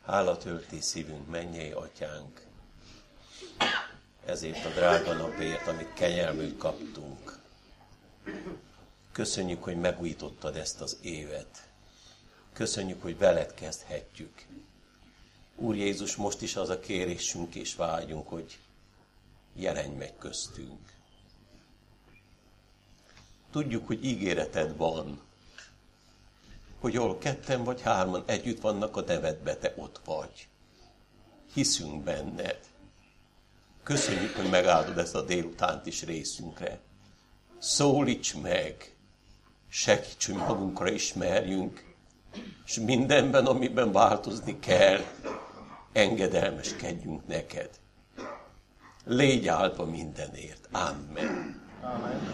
Hála tölti szívünk, mennyei atyánk, ezért a drága napért, amit kegyelműt kaptunk. Köszönjük, hogy megújítottad ezt az évet. Köszönjük, hogy veled kezdhetjük. Úr Jézus, most is az a kérésünk és vágyunk, hogy jelenj meg köztünk. Tudjuk, hogy ígéreted van, hogy ahol 2 vagy 3 együtt vannak a nevedbe, te ott vagy. Hiszünk benned. Köszönjük, hogy megáldod ezt a délutánt is részünkre. Szólíts meg, segíts, hogy magunkra ismerjünk, és mindenben, amiben változni kell, engedelmeskedjünk neked. Légy áldva mindenért. Amen. Amen.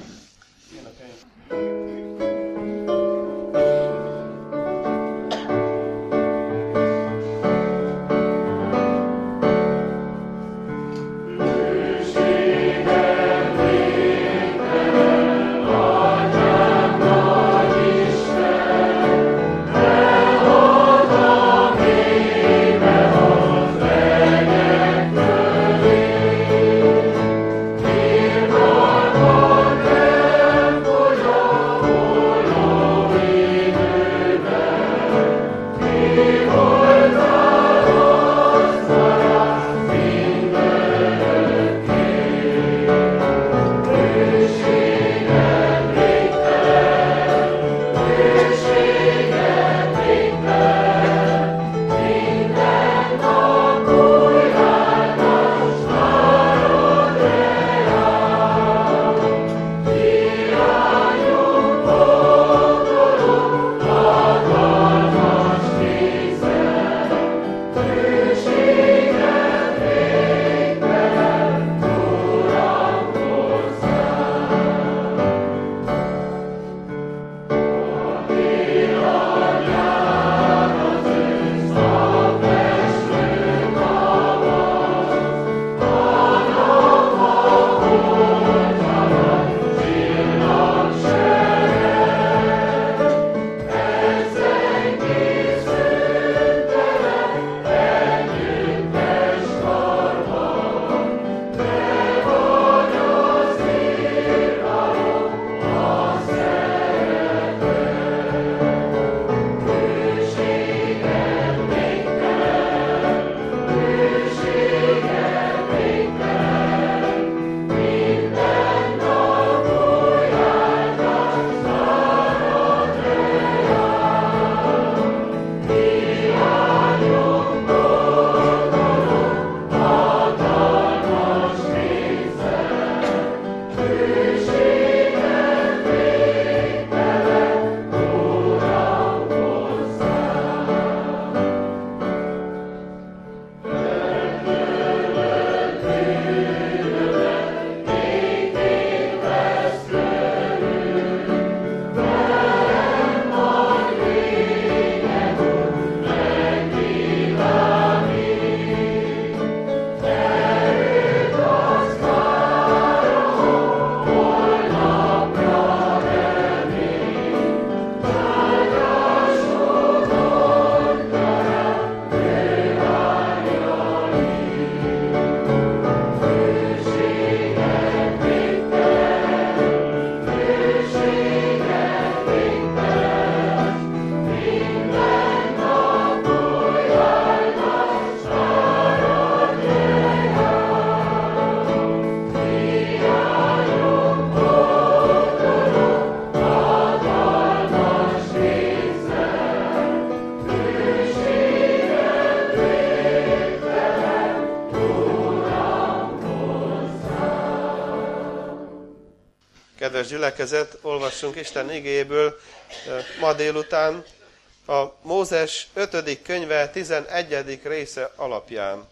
Kedves gyülekezet, olvassunk Isten igéjéből ma délután a Mózes 5. könyve 11. része alapján.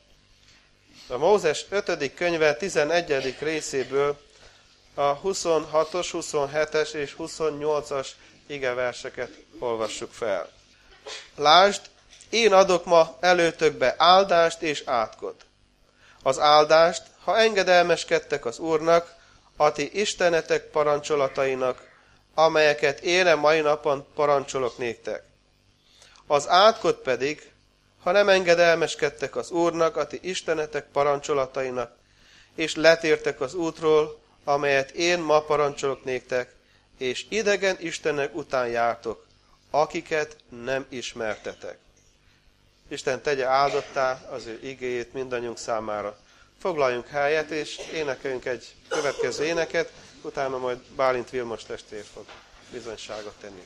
A Mózes 5. könyve 11. részéből a 26-os, 27-es és 28-as igeverseket olvassuk fel. Lásd, én adok ma előtökbe áldást és átkot. Az áldást, ha engedelmeskedtek az Úrnak, a ti istenetek parancsolatainak, amelyeket én mai napon parancsolok néktek. Az átkot pedig, ha nem engedelmeskedtek az Úrnak, a ti istenetek parancsolatainak, és letértek az útról, amelyet én ma parancsolok néktek, és idegen istenek után jártok, akiket nem ismertetek. Isten tegye áldottá az ő igéjét mindannyiunk számára. Foglaljunk helyet, és énekeljünk egy következő éneket, utána majd Bálint Vilmos testvér fog bizonyságot tenni.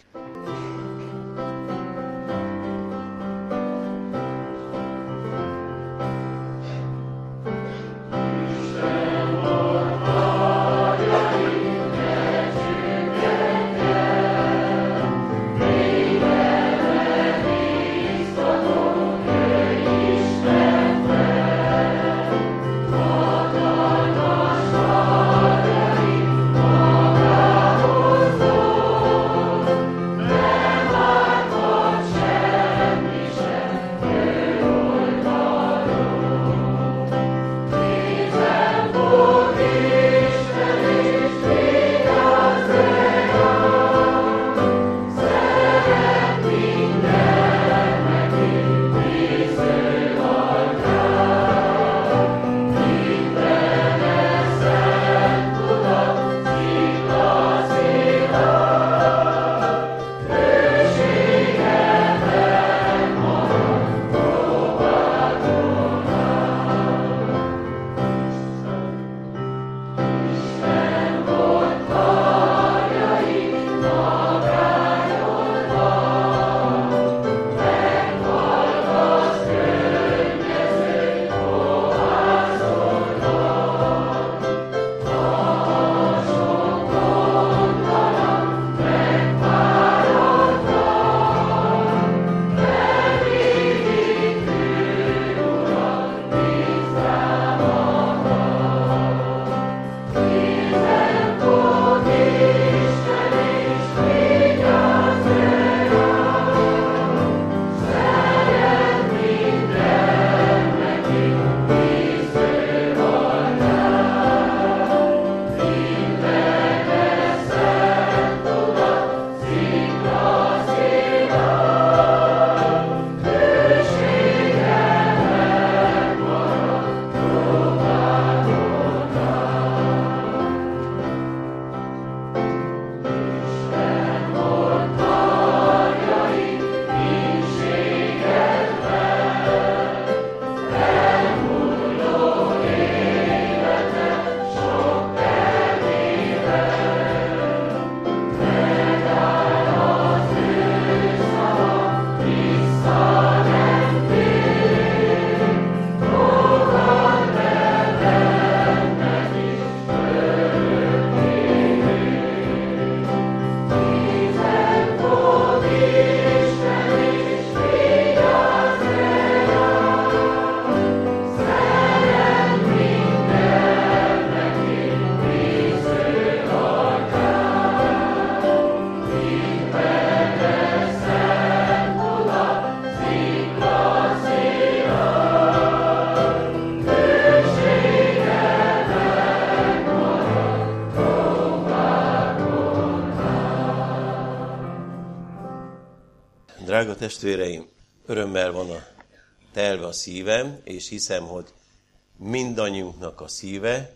Drága testvéreim, örömmel van a telve a szívem, és hiszem, hogy mindannyiunknak a szíve,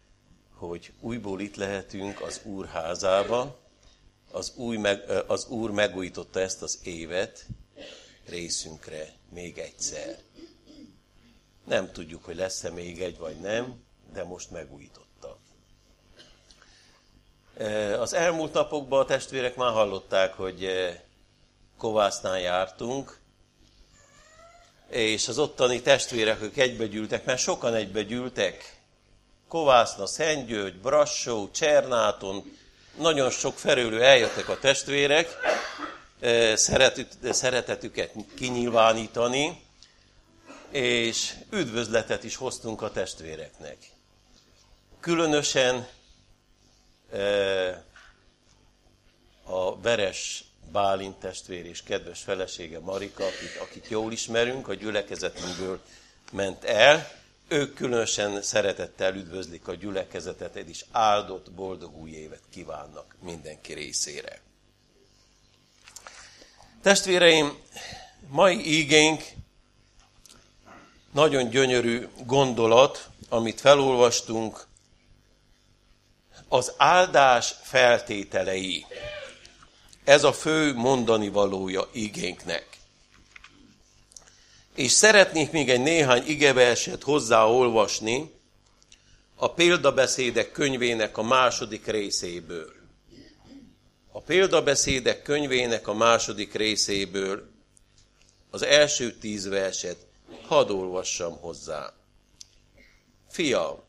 hogy újból itt lehetünk az Úr házába. Az Úr megújította ezt az évet részünkre még egyszer. Nem tudjuk, hogy lesz-e még egy vagy nem, de most megújította. Az elmúlt napokban a testvérek már hallották, hogy Kovásznál jártunk, és az ottani testvérek, ők egybegyűltek, mert sokan egybegyűltek. Kovászna, Szentgyörgy, Brassó, Csernáton, nagyon sok felőlő eljöttek a testvérek, szeretetüket kinyilvánítani, és üdvözletet is hoztunk a testvéreknek. Különösen a Veres Bálint testvér és kedves felesége Marika, akit jól ismerünk, a gyülekezetünkből ment el. Ők különösen szeretettel üdvözlik a gyülekezetet, és áldott, boldog új évet kívánnak mindenki részére. Testvéreim, mai ígénk Nagyon gyönyörű gondolat, amit felolvastunk, az áldás feltételei. Ez a fő mondani valója igénknek. És szeretnék még egy néhány igeverset hozzáolvasni a Példabeszédek könyvének a 2. részéből. A Példabeszédek könyvének a 2. részéből az első 10 verset hadd olvassam hozzá. Fiam,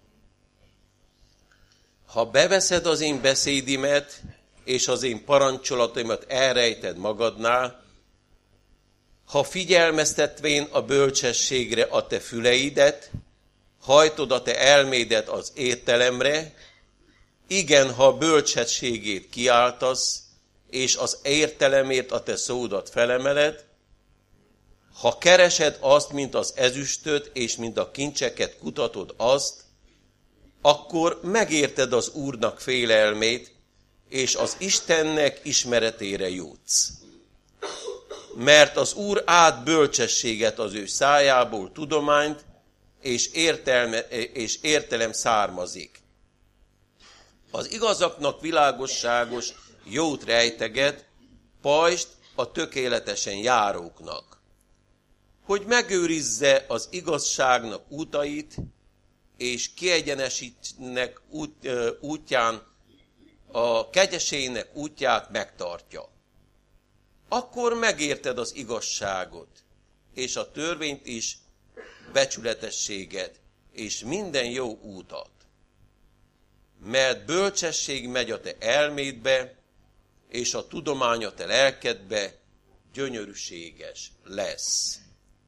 ha beveszed az én beszédimet, és az én parancsolataimat elrejted magadnál, ha figyelmeztetvén a bölcsességre a te füleidet, hajtod a te elmédet az értelemre, igen, ha a bölcsességét kiáltasz, és az értelemért a te szódat felemeled, ha keresed azt, mint az ezüstöt, és mint a kincseket kutatod azt, akkor megérted az Úrnak félelmét, és az Istennek ismeretére jutsz. Mert az Úr át bölcsességet az ő szájából, tudományt, és értelem származik. Az igazaknak világosságos jót rejteget, pajzst a tökéletesen járóknak, hogy megőrizze az igazságnak útait, és kiegyenesítnek útján, a kegyeségnek útját megtartja. Akkor megérted az igazságot, és a törvényt is, becsületességet, és minden jó útat. Mert bölcsesség megy a te elmédbe, és a tudomány a te lelkedbe gyönyörűséges lesz.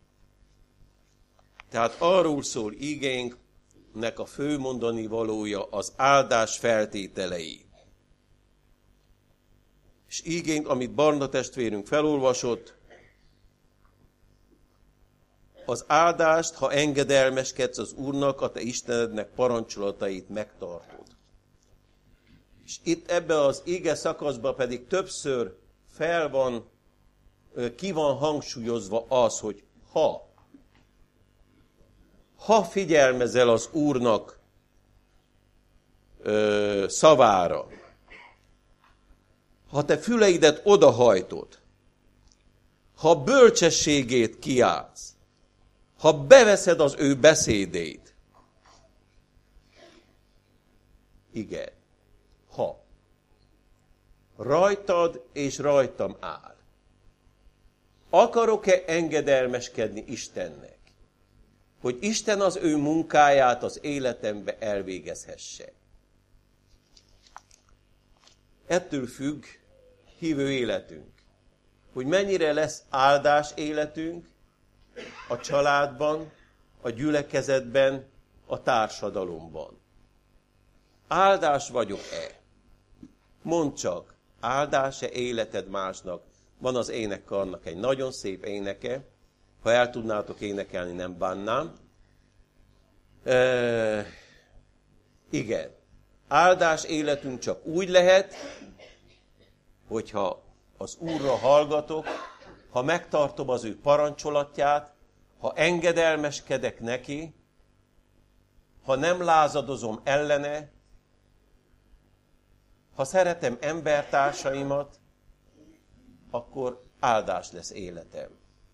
Tehát arról szól igénknek a fő mondani valója az áldás feltételei. És igénk, amit Barna testvérünk felolvasott, az áldást, ha engedelmeskedsz az Úrnak, a te Istenednek parancsolatait megtartod. És itt ebben az ige szakaszban pedig többször ki van hangsúlyozva az, hogy ha figyelmezel az Úrnak szavára, ha te füleidet odahajtod, ha bölcsességét kiáltsz, ha beveszed az ő beszédét, igen, ha rajtad és rajtam áll, akarok-e engedelmeskedni Istennek, hogy Isten az ő munkáját az életembe elvégezhesse. Ettől függ hívő életünk, hogy mennyire lesz áldás életünk a családban, a gyülekezetben, a társadalomban. Áldás vagyok-e? Mondd csak, áldás-e életed másnak? Van az énekkarnak egy nagyon szép éneke, ha el tudnátok énekelni, nem bánnám. Igen, áldás életünk csak úgy lehet, hogyha az Úrra hallgatok, ha megtartom az ő parancsolatját, ha engedelmeskedek neki, ha nem lázadozom ellene, ha szeretem embertársaimat, akkor áldás lesz életem.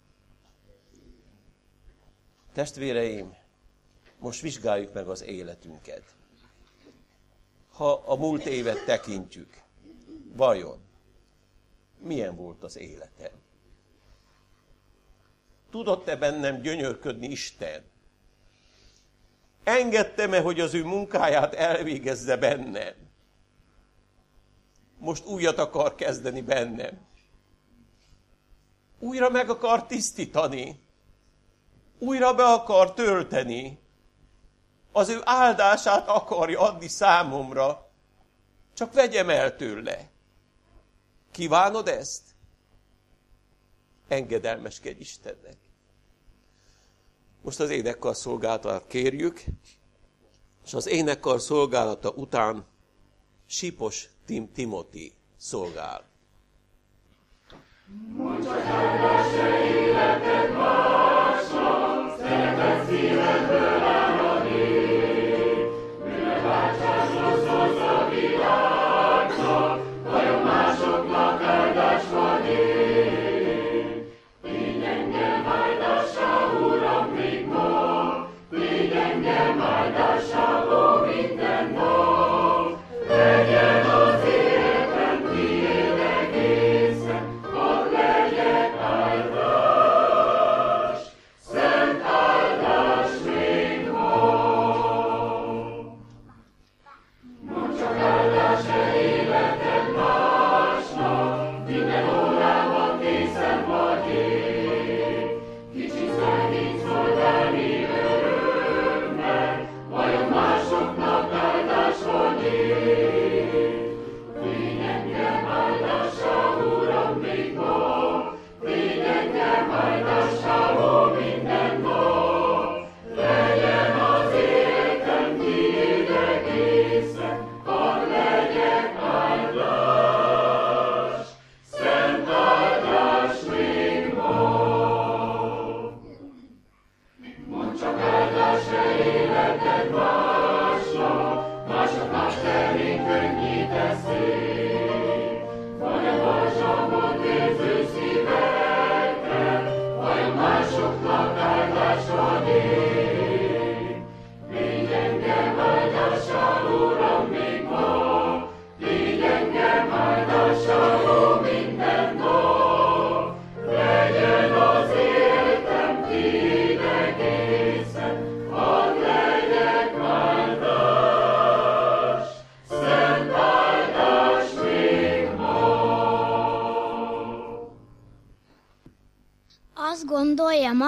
Testvéreim, most vizsgáljuk meg az életünket. Ha a múlt évet tekintjük, vajon milyen volt az életem? Tudott-e bennem gyönyörködni Isten? Engedtem-e, hogy az ő munkáját elvégezze bennem? Most újat akar kezdeni bennem. Újra meg akar tisztítani. Újra be akar tölteni. Az ő áldását akarja adni számomra. Csak vegyem el tőle. Kívánod ezt? Engedelmeskedj Istennek. Most az énekkar szolgálatát kérjük, és az énekkar szolgálata után Sipos Timothy szolgál. Mondj csak áldás-e életed másnak, szereted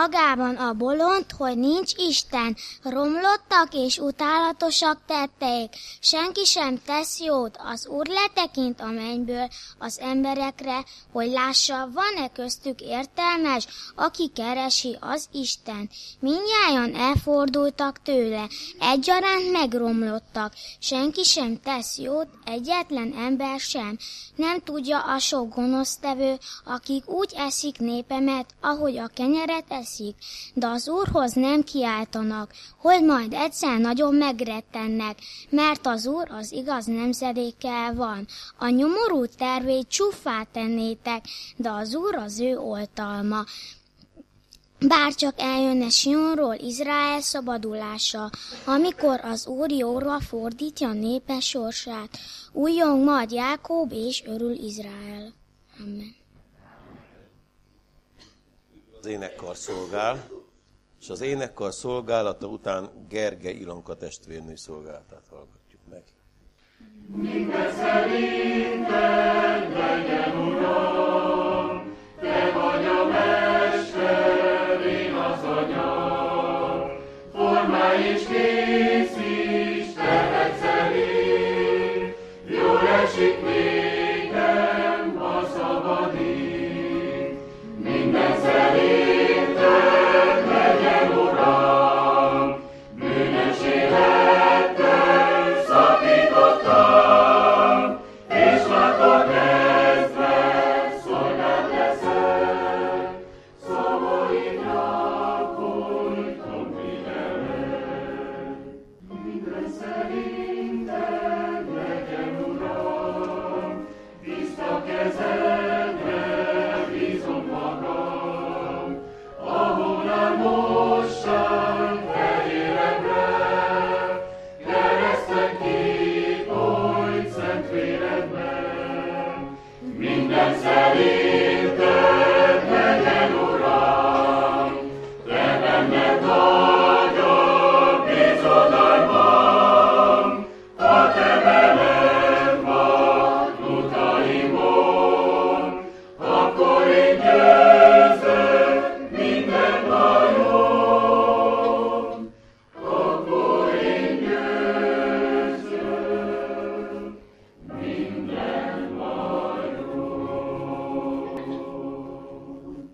magában a bolond, hogy nincs Isten. Romlottak és utálatosak tetteik. Senki sem tesz jót. Az Úr letekint a mennyből az emberekre, hogy lássa, van-e köztük értelmes, aki keresi az Isten. Mindnyájan elfordultak tőle, egyaránt megromlottak. Senki sem tesz jót, egyetlen ember sem. Nem tudja a sok gonosztevő, akik úgy eszik népemet, ahogy a kenyeret eszik, de az Úrhoz nem kiáltanak, hogy majd egyszer nagyon megrettennek, mert az Úr az igaz nemzedékkel van. A nyomorú tervét csúffá tennétek, de az Úr az ő oltalma. Bárcsak eljönne Sionról Izrael szabadulása, amikor az Úr jóra fordítja népe sorsát, újjong majd Jákob és örül Izrael. Amen. Az énekkar szolgál, és az énekkar szolgálata után Gerge Ilonka testvérnő szolgálatát hallgatjuk meg. Minden szerinted legyen, Uram, te vagy a mester, én az anyag, formálj és készíts terved szerint, jól esik nékem, ha szabadít. Minden szerinted legyen, Uram, bűnös élettel szakítottam, és attól kezdve szolgált leszek, szavaidra folyton figyelek. Minden szerinted legyen, Uram, tiszta kezedre bízom magam, ahol a mosság fehérebbre, kereszten kípolt szent véredben. Minden szerinted legyen, Uram, te benned nagyobb bizodalmam, ha te velem vagy utaimon, akkor én győzök minden bajon, akkor én győzök minden bajon.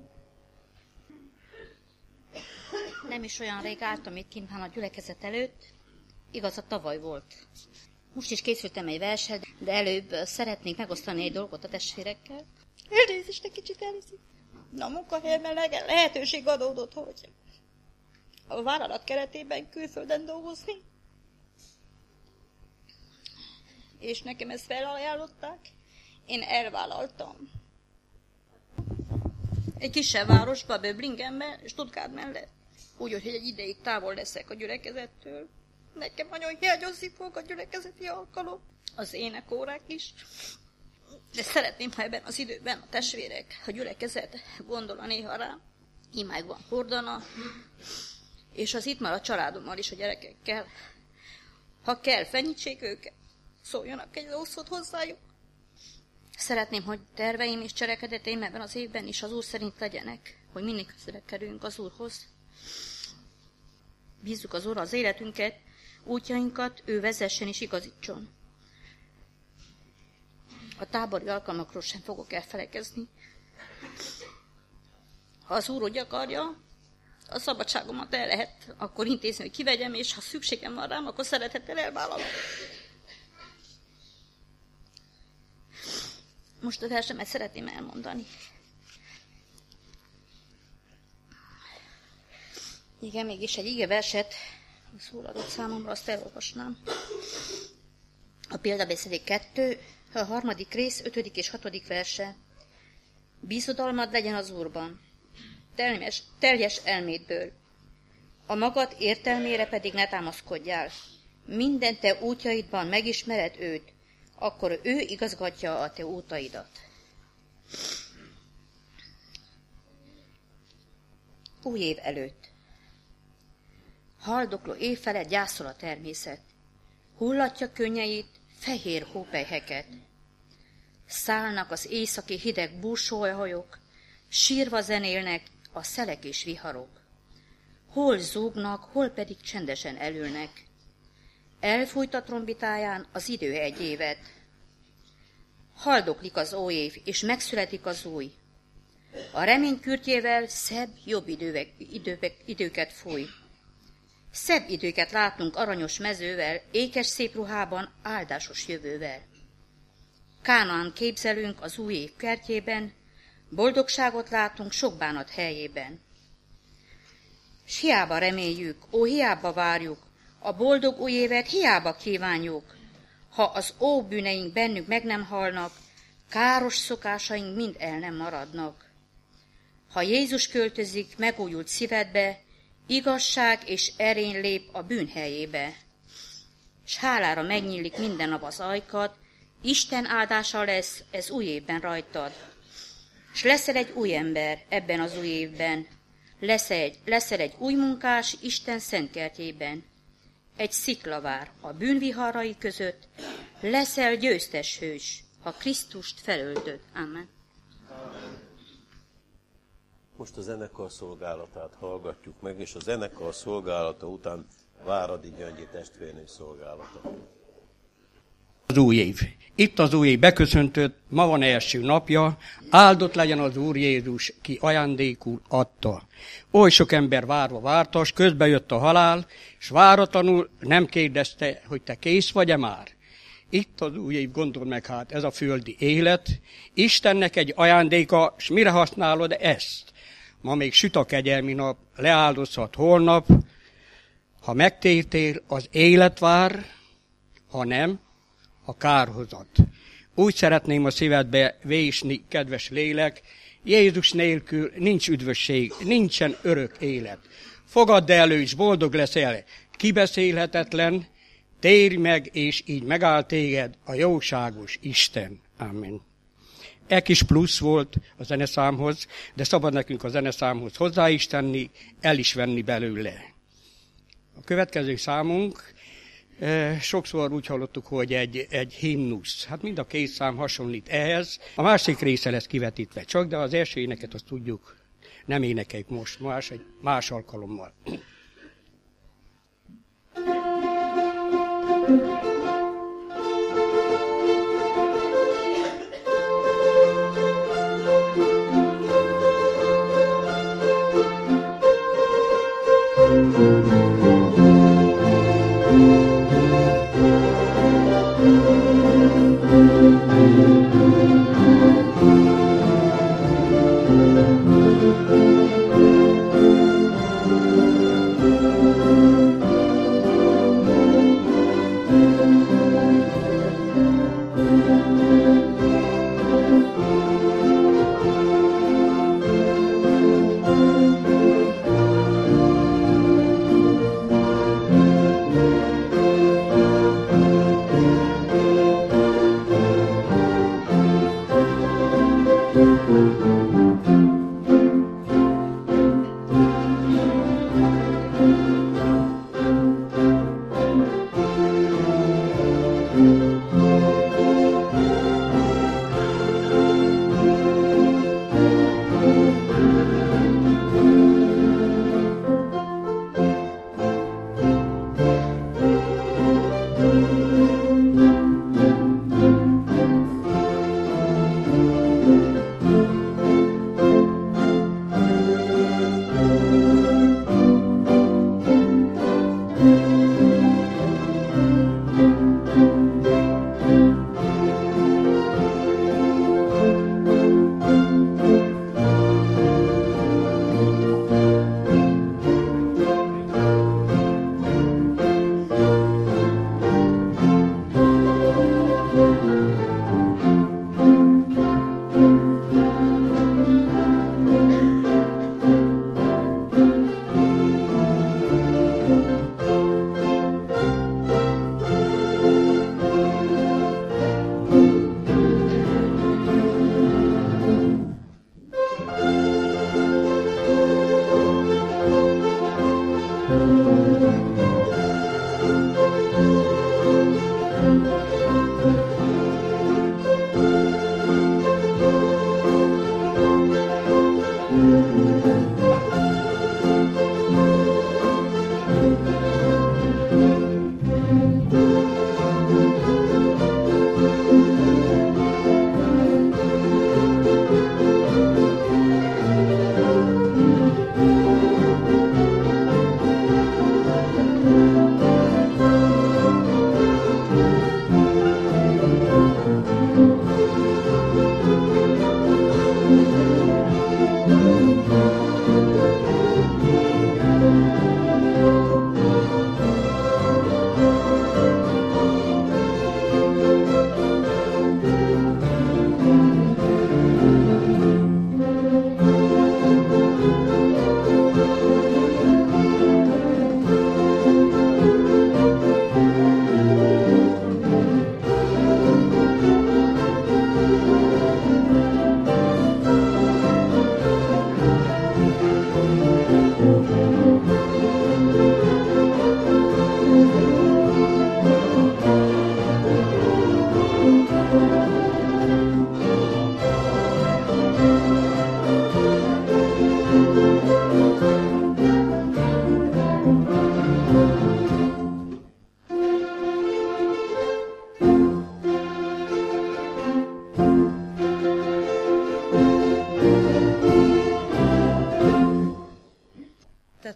Nem is olyan rég álltam itt kint a gyülekezet előtt, igaz, a tavaly volt. Most is készültem egy verset, de előbb szeretnék megosztani egy dolgot a testvérekkel. Elnézést, egy kicsit elviszik. Na, a munkahelyemen lehetőség adódott, hogy a vállalat keretében külföldön dolgozni. És nekem ezt felajánlották. Én elvállaltam. Egy kisebb városba, Böblingenben, Stuttgart mellett. Úgy, hogy egy ideig távol leszek a gyülekezettől. Nekem nagyon hiányozni fog a gyülekezeti alkalom, az énekórák is. De szeretném, ha ebben az időben a testvérek, a gyülekezet gondolna néha rám, imákban hordana, és az itt már a családommal is, a gyerekekkel. Ha kell, fenyítsék őket, szóljanak egy szót hozzájuk. Szeretném, hogy terveim és cselekedeteim ebben az évben is az Úr szerint legyenek, hogy mindig közelebb kerüljünk az Úrhoz. Bízzuk az Úrra az életünket, útjainkat, ő vezessen és igazítson. A tábori alkalmakról sem fogok elfelekezni. Ha az Úr úgy akarja, a szabadságomat el lehet akkor intézni, hogy kivegyem, és ha szükségem van rám, akkor szeretettel elvállalom. Most a versemet szeretném elmondani. Igen, mégis egy ige verset szól adott számomra, azt elolvasnám. A példabeszédek 2, a 3. rész, 5. és 6. verse. Bízodalmad legyen az Úrban, teljes elmédből. A magad értelmére pedig ne támaszkodjál. Minden te útjaidban megismered őt, akkor ő igazgatja a te útaidat. Új év előtt. Haldokló év felett gyászol a természet. Hullatja könnyeit, fehér hópelyheket. Szállnak az északi hideg búsóhajók, sírva zenélnek a szelek és viharok. hol zúgnak, hol pedig csendesen elülnek. Elfújt a trombitáján az idő egy évet. Haldoklik az óév, és megszületik az új. A remény kürtjével szebb, jobb időket fúj. Szebb időket látunk aranyos mezővel, ékes szép ruhában, áldásos jövővel. Kánaán képzelünk az új év kertjében, boldogságot látunk sok bánat helyében. S hiába reméljük, hiába várjuk, a boldog új évet hiába kívánjuk. Ha az óbűneink bennünk meg nem halnak, káros szokásaink mind el nem maradnak. Ha Jézus költözik megújult szívedbe, igazság és erény lép a bűn helyébe. S hálára megnyílik minden nap az ajkad, Isten áldása lesz ez új évben rajtad. S leszel egy új ember ebben az új évben, leszel egy új munkás Isten szent kertjében. Egy sziklavár a bűnviharai között, leszel győztes hős, ha Krisztust felöltöd. Amen. Most a zenekar szolgálatát hallgatjuk meg, és a zenekar szolgálata után Váradi Gyöngyi testvérnő szolgálata. Az új év. Itt az új év beköszöntött, ma van első napja, áldott legyen az Úr Jézus, ki ajándékul adta. Oly sok ember várva vártas, közbe jött a halál, s váratlanul nem kérdezte, hogy te kész vagy-e már. Itt az új év, gondol meg hát, ez a földi élet, Istennek egy ajándéka, s mire használod ezt? Ma még süt a kegyelmi nap, leáldozhat holnap, ha megtértél, az élet vár, ha nem, a kárhozat. Úgy szeretném a szívedbe vésni, kedves lélek, Jézus nélkül nincs üdvösség, nincsen örök élet. Fogadd el, és boldog leszel, kibeszélhetetlen, térj meg, és így megáll téged a jóságos Isten. Amen. E kis plusz volt a zeneszámhoz, de szabad nekünk a zeneszámhoz hozzá is tenni, el is venni belőle. A következő számunk, sokszor úgy hallottuk, hogy egy himnusz. Hát mind a két szám hasonlít ehhez. A másik része lesz kivetítve csak, de az első éneket azt tudjuk, nem énekeljük most, más alkalommal.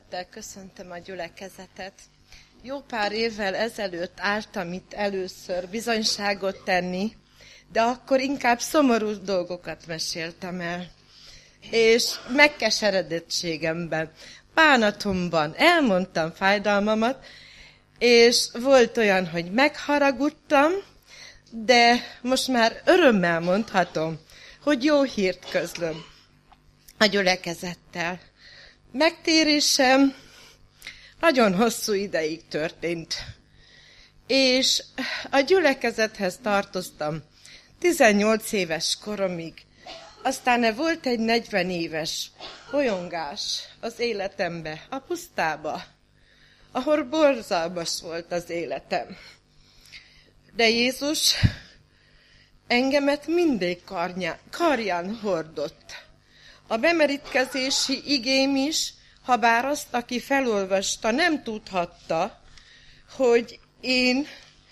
szeretettel köszöntöm a gyülekezetet. Jó pár évvel ezelőtt álltam itt először bizonyságot tenni, de akkor inkább szomorú dolgokat meséltem el. És megkeseredettségemben, bánatomban elmondtam fájdalmamat, és volt olyan, hogy megharagudtam, de most már örömmel mondhatom, hogy jó hírt közlöm a gyülekezettel. Megtérésem nagyon hosszú ideig történt, és a gyülekezethez tartoztam 18 éves koromig. Aztán volt egy 40 éves bolyongás az életembe, a pusztába, ahol borzalmas volt az életem. De Jézus engemet mindig karján hordott. A bemerítkezési igém is, habár azt, aki felolvasta, nem tudhatta, hogy én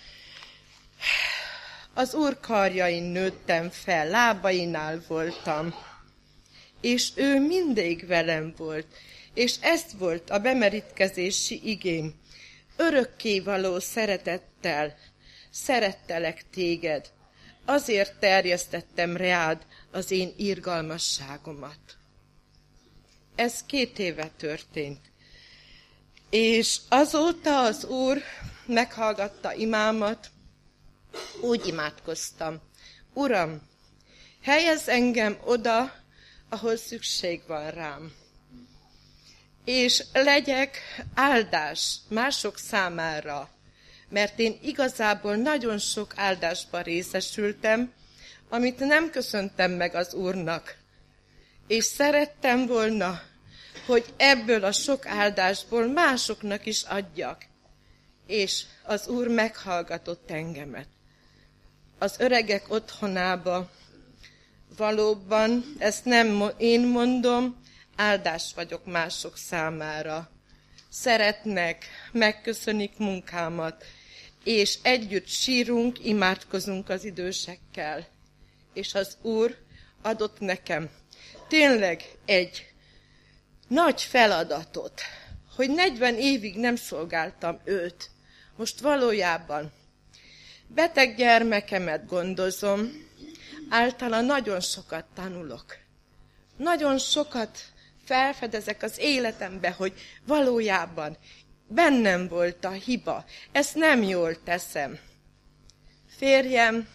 az Úr karjain nőttem fel, lábainál voltam, és ő mindig velem volt, és ez volt a bemerítkezési igém. Örökkévaló szeretettel szerettelek téged, azért terjesztettem reád az én irgalmasságomat. Ez 2 éve történt. És azóta az Úr meghallgatta imámat, úgy imádkoztam. Uram, helyezz engem oda, ahol szükség van rám. És legyek áldás mások számára, mert én igazából nagyon sok áldásba részesültem, amit nem köszöntem meg az Úrnak. És szerettem volna, hogy ebből a sok áldásból másoknak is adjak. És az Úr meghallgatott engemet. Az öregek otthonába valóban, ezt nem én mondom, áldás vagyok mások számára. Szeretnek, megköszönik munkámat, és együtt sírunk, imádkozunk az idősekkel. És az Úr adott nekem tényleg egy nagy feladatot, hogy 40 évig nem szolgáltam őt. Most valójában beteg gyermekemet gondozom, általa nagyon sokat tanulok. Nagyon sokat felfedezek az életembe, hogy valójában bennem volt a hiba. Ezt nem jól teszem. Férjem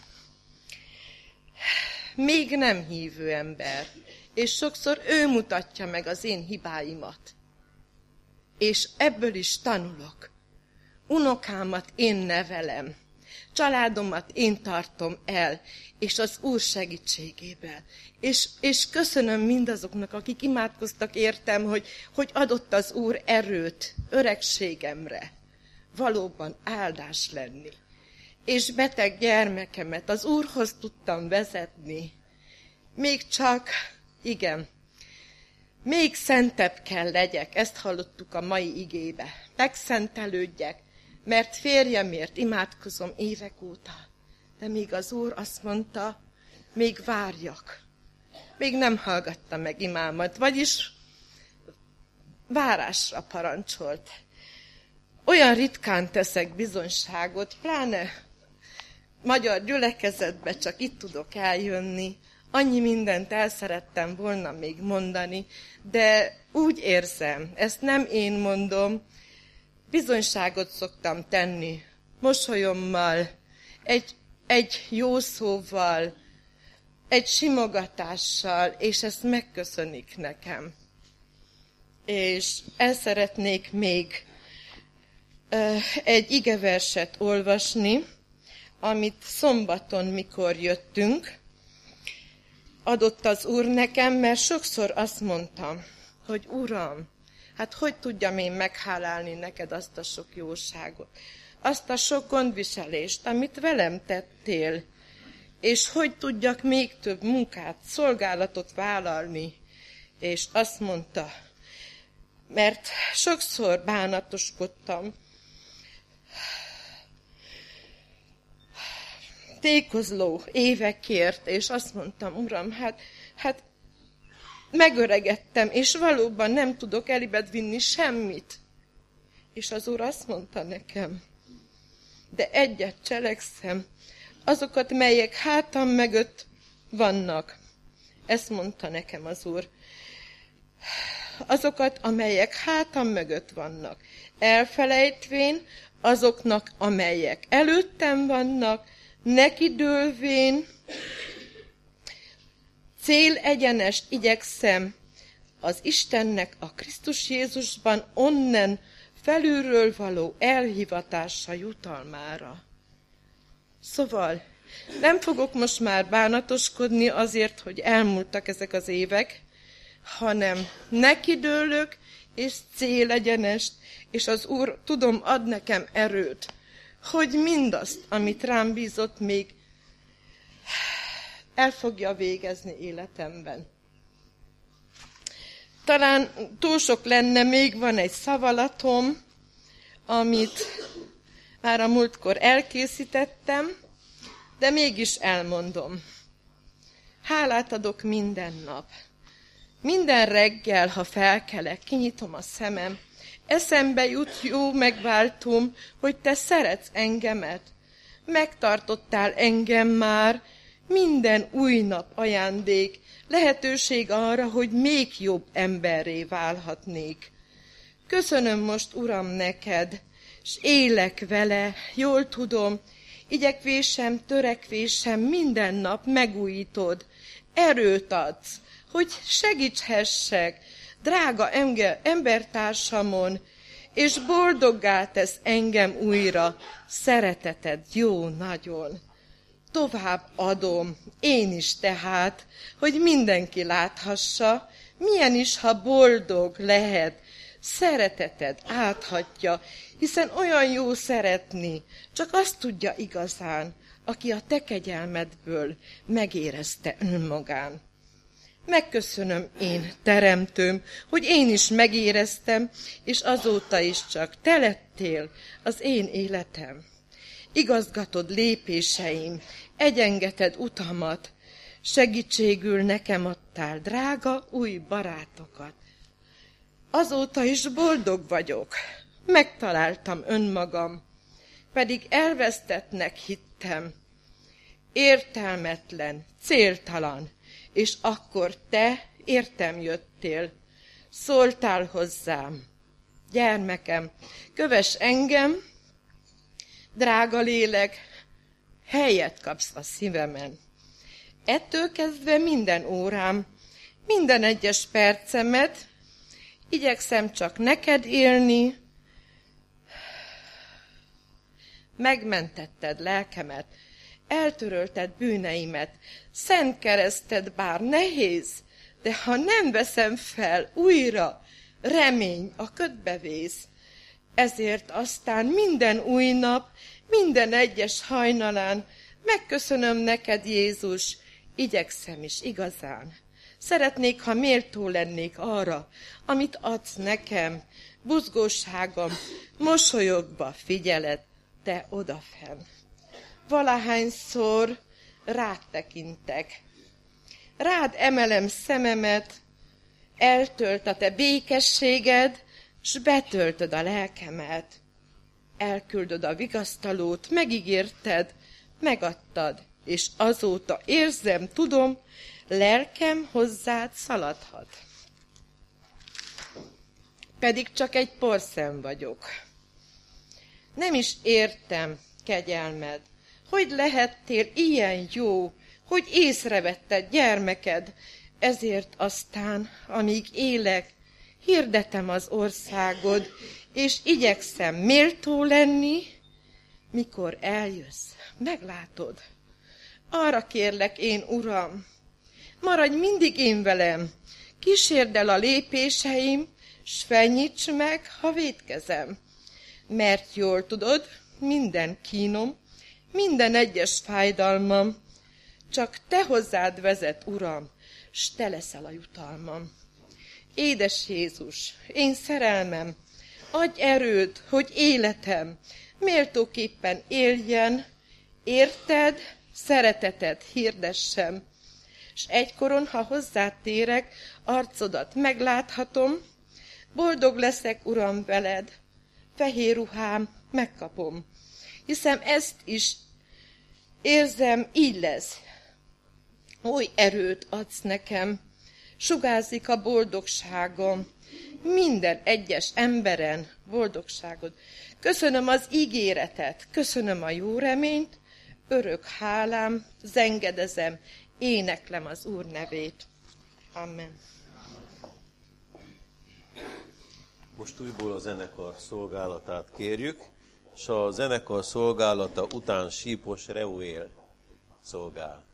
még nem hívő ember, és sokszor ő mutatja meg az én hibáimat. És ebből is tanulok. Unokámat én nevelem, családomat én tartom el, és az Úr segítségével. És köszönöm mindazoknak, akik imádkoztak értem, hogy adott az Úr erőt öregségemre. Valóban áldás lenni. És beteg gyermekemet az Úrhoz tudtam vezetni. Még csak, igen, még szentebb kell legyek, ezt hallottuk a mai igébe. Megszentelődjek, mert férjemért imádkozom évek óta. De még az Úr azt mondta, még várjak. Még nem hallgatta meg imámat, vagyis várásra parancsolt. Olyan ritkán teszek bizonyságot, pláne magyar gyülekezetbe csak itt tudok eljönni. Annyi mindent el szerettem volna még mondani, de úgy érzem, ezt nem én mondom, bizonyságot szoktam tenni, mosolyommal, egy jó szóval, egy simogatással, és ezt megköszönik nekem. És el szeretnék még egy igeverset olvasni, amit szombaton, mikor jöttünk, adott az Úr nekem, mert sokszor azt mondtam, hogy Uram, hát hogy tudjam én meghálálni neked azt a sok jóságot, azt a sok gondviselést, amit velem tettél, és hogy tudjak még több munkát, szolgálatot vállalni. És azt mondta, mert sokszor bánatoskodtam, tékozló évekért, és azt mondtam, Uram, hát megöregedtem, és valóban nem tudok elibed vinni semmit. És az Úr azt mondta nekem, de egyet cselekszem, azokat, melyek hátam mögött vannak. Ezt mondta nekem az Úr. Azokat, amelyek hátam mögött vannak, elfelejtvén azoknak, amelyek előttem vannak, nekidőlvén, célegyenest igyekszem az Istennek a Krisztus Jézusban onnan felülről való elhivatása jutalmára. Szóval nem fogok most már bánatoskodni azért, hogy elmúltak ezek az évek, hanem nekidőlök, és célegyenest, és az Úr, tudom, ad nekem erőt, hogy mindazt, amit rám bízott, még el fogja végezni életemben. Talán túl sok lenne, még van egy szavalatom, amit már a múltkor elkészítettem, de mégis elmondom. Hálát adok minden nap. Minden reggel, ha felkelek, kinyitom a szemem, eszembe jut jó megváltóm, hogy te szeretsz engemet. Megtartottál engem már, minden új nap ajándék, lehetőség arra, hogy még jobb emberré válhatnék. Köszönöm most, Uram, neked, s élek vele, jól tudom, igyekvésem, törekvésem minden nap megújítod, erőt adsz, hogy segíthessek drága embertársamon, és boldoggá tesz engem újra, szereteted jó nagyon. Tovább adom, én is tehát, hogy mindenki láthassa, milyen is, ha boldog lehet, szereteted áthatja, hiszen olyan jó szeretni, csak azt tudja igazán, aki a te kegyelmedből megérezte önmagán. Megköszönöm én, Teremtőm, hogy én is megéreztem, és azóta is csak te lettél az én életem. Igazgatod lépéseim, egyengeted utamat, segítségül nekem adtál drága új barátokat. Azóta is boldog vagyok, megtaláltam önmagam, pedig elvesztettnek hittem. Értelmetlen, céltalan, és akkor te értem jöttél, szóltál hozzám. Gyermekem, kövess engem, drága lélek, helyet kapsz a szívemen. Ettől kezdve minden órám, minden egyes percemet, igyekszem csak neked élni, megmentetted lelkemet, eltörölted bűneimet, szent kereszted bár nehéz, de ha nem veszem fel újra, remény a ködbe vész. Ezért aztán minden új nap, minden egyes hajnalán megköszönöm neked, Jézus, igyekszem is igazán. Szeretnék, ha méltó lennék arra, amit adsz nekem, buzgóságom, mosolyogva figyeled, te odafenn. Valahányszor rád tekintek, rád emelem szememet, eltölt a te békességed, s betöltöd a lelkemet. Elküldöd a vigasztalót, megígérted, megadtad, és azóta érzem, tudom, lelkem hozzád szaladhat. Pedig csak egy porszem vagyok. Nem is értem kegyelmed, hogy lehettél ilyen jó, hogy észrevetted gyermeked, ezért aztán, amíg élek, hirdetem az országod, és igyekszem méltó lenni, mikor eljössz, meglátod. Arra kérlek én, Uram, maradj mindig én velem, kísérd el a lépéseim, s fenyíts meg, ha vétkezem. Mert jól tudod, minden kínom, minden egyes fájdalmam, csak te hozzád vezet, Uram, s te leszel a jutalmam. Édes Jézus, én szerelmem, adj erőt, hogy életem méltóképpen éljen, érted, szereteted hirdessem, s egykoron, ha hozzád térek, arcodat megláthatom, boldog leszek, Uram, veled, fehér ruhám megkapom. Hiszem, ezt is érzem, így lesz. Oly erőt adsz nekem, sugárzik a boldogságom, minden egyes emberen boldogságod. Köszönöm az ígéretet, köszönöm a jó reményt, örök hálám, zengedezem, éneklem az Úr nevét. Amen. Most újból a zenekar szolgálatát kérjük, és a zenekar szolgálata után Sípos Reuél szolgál.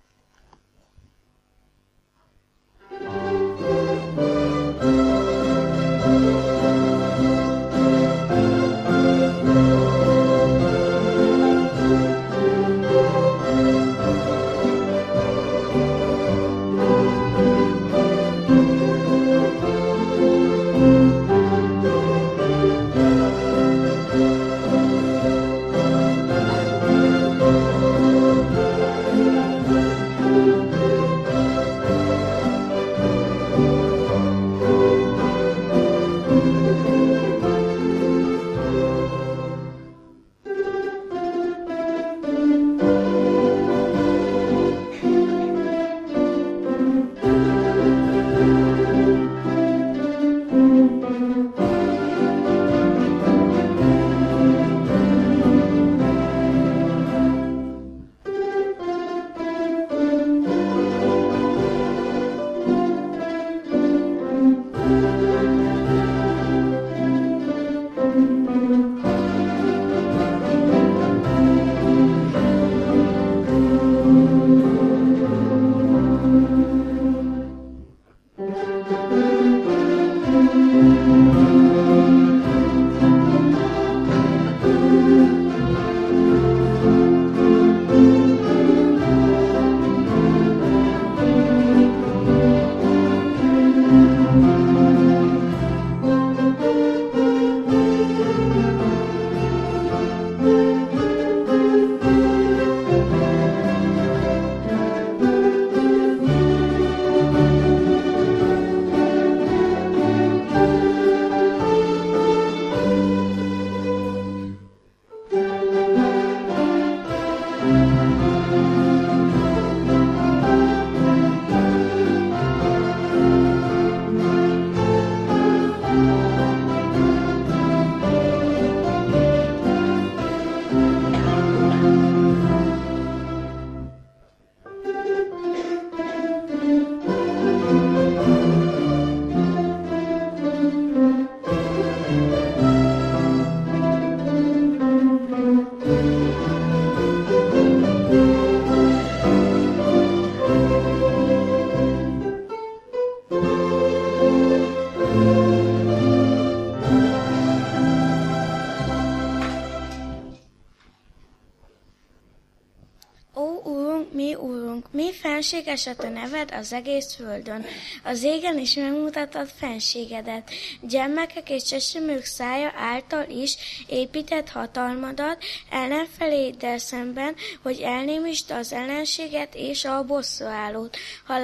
Fenséges a te neved az egész földön. Az égen is megmutatod fenségedet. Gyermekek és csecsemők szája által is épített hatalmadat ellenfeléddel szemben, hogy elnémítsd az ellenséget és a bosszúállót.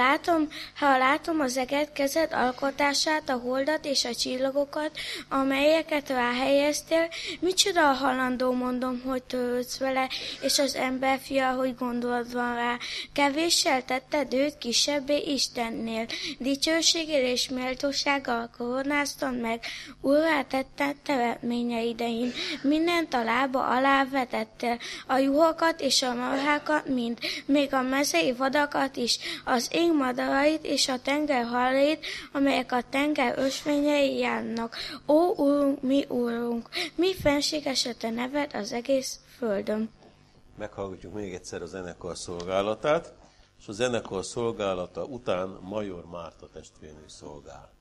Ha látom az eget, kezed alkotását, a holdat és a csillagokat, amelyeket ráhelyeztél, micsoda a halandó, mondom, hogy törődsz vele, és az emberfia, hogy gondolod van rá. Kevéssel tetted őt kisebbé Istennél. Dicsőséggel és méltósággal koronáztad meg, úrrá tetted teremtményeidein. Mindent a lába alá vetettél, a juhokat és a marhákat mind, még a mezei vadakat is, az ég madarait és a tenger halait, amelyek a tenger ösvényei járnak. Ó, Úrunk, mi Úrunk, mi fenséges a te neved az egész földön. Meghallgatjuk még egyszer a zenekar szolgálatát, és a zenekar szolgálata után Major Márta testvérnő szolgál.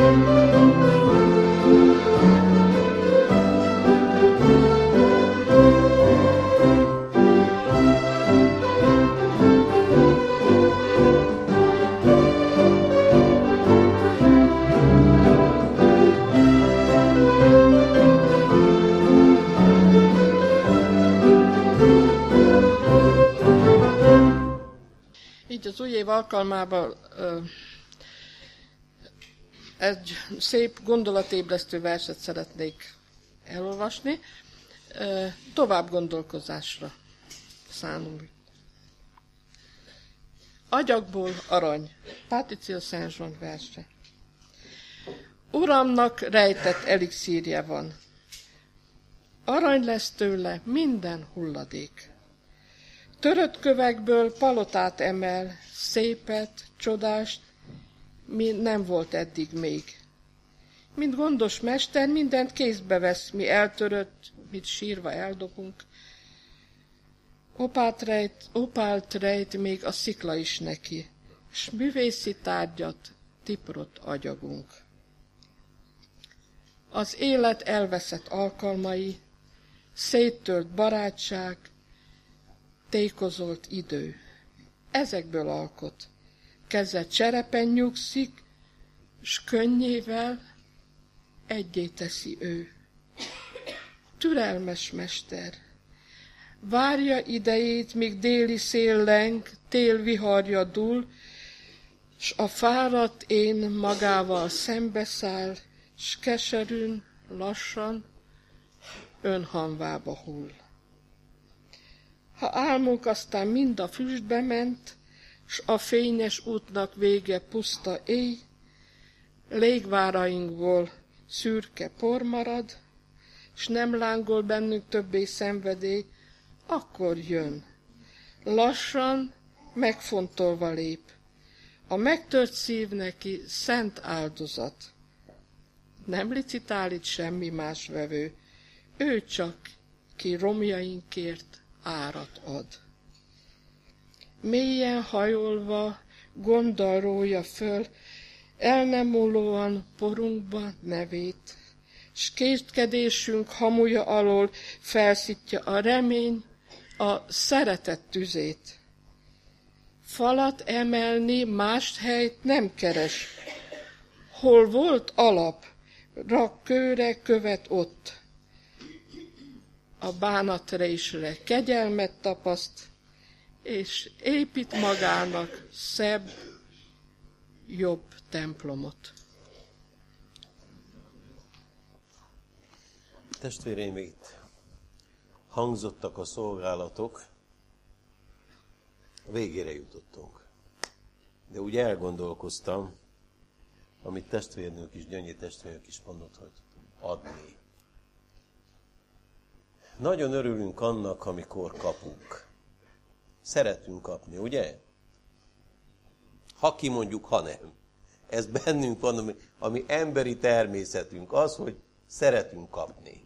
Így az új év alkalmával egy szép gondolatébresztő verset szeretnék elolvasni, tovább gondolkozásra szánom. Agyagból arany, Patricia Saint John verse. Uramnak rejtett elixírje van. Arany lesz tőle minden hulladék. Törött kövekből palotát emel, szépet, csodást, mi nem volt eddig még. Mint gondos mester, mindent kézbe vesz, mi eltörött, mit sírva eldobunk. Opált rejt még a szikla is neki, s művészi tárgyat tiprott agyagunk. Az élet elveszett alkalmai, széttölt barátság, tékozolt idő. Ezekből alkot. Keze cserepen nyugszik, s könnyével egyé teszi ő. Türelmes mester, várja idejét, míg déli szél leng, tél viharja dúl, s a fáradt én magával szembeszáll, s keserűn, lassan önhanvába hull. Ha álmunk aztán mind a füstbe ment, s a fényes útnak vége puszta éj, légvárainkból szürke por marad, s nem lángol bennünk többé szenvedély, akkor jön. Lassan, megfontolva lép. A megtört szív neki szent áldozat. Nem licitál itt semmi más vevő, ő csak, ki romjainkért árat ad. Mélyen hajolva, gonddal rója föl, el nem múlóan porunkba nevét, s kétkedésünk hamuja alól felszítja a remény, a szeretet tüzét. Falat emelni, mást helyt nem keres. Hol volt alap, rak kőre követ ott. A bánatrésre kegyelmet tapaszt, és épít magának szebb, jobb templomot. Testvéreim, itt hangzottak a szolgálatok, a végére jutottunk. De úgy elgondolkoztam, amit testvérnők is, Gyöngyi testvérnők is mondott, hogy adni. Nagyon örülünk annak, amikor kapunk. Szeretünk kapni, ugye? Ha kimondjuk, ha nem. Ez bennünk van, ami emberi természetünk, az, hogy szeretünk kapni.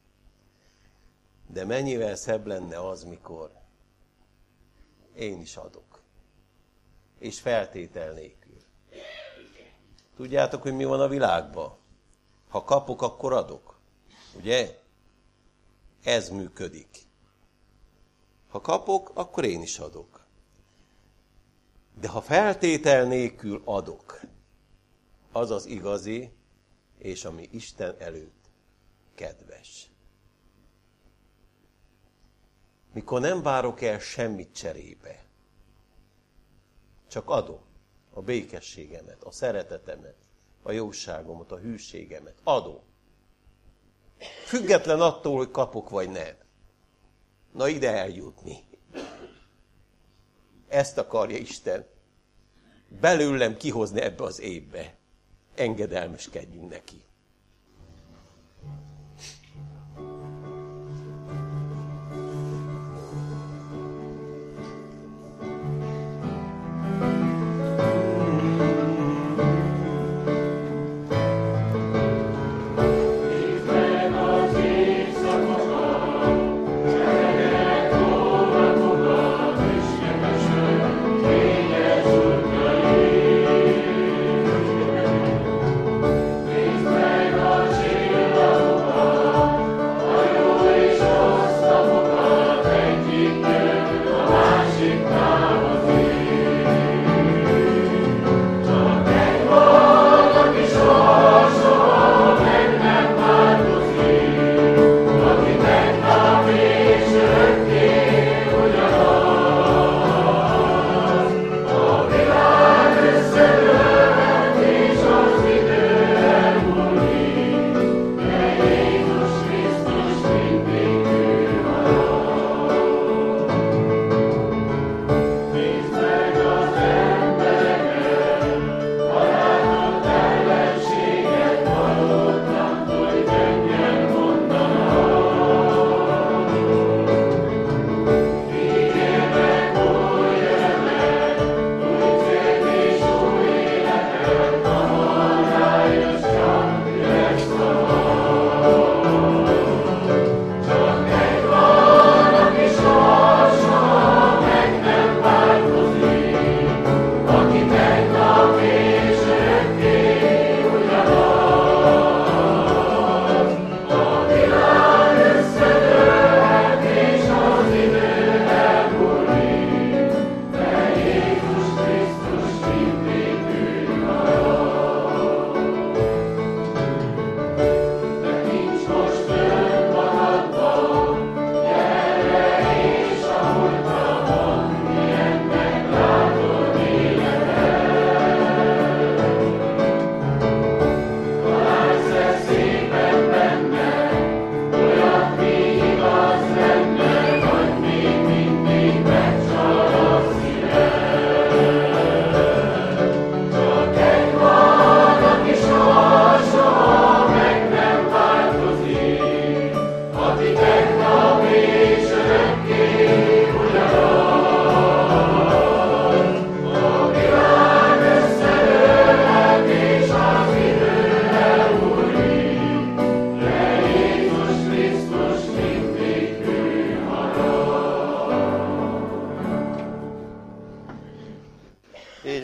De mennyivel szebb lenne az, mikor én is adok. És feltétel nélkül. Tudjátok, hogy mi van a világban? Ha kapok, akkor adok. Ugye? Ez működik. Ha kapok, akkor én is adok. De ha feltétel nélkül adok, az az igazi, és ami Isten előtt kedves. Mikor nem várok el semmit cserébe, csak adom a békességemet, a szeretetemet, a jóságomat, a hűségemet. Adom. Független attól, hogy kapok vagy nem. Na ide eljutni. Ezt akarja Isten belőlem kihozni ebbe az évbe. Engedelmeskedjünk neki.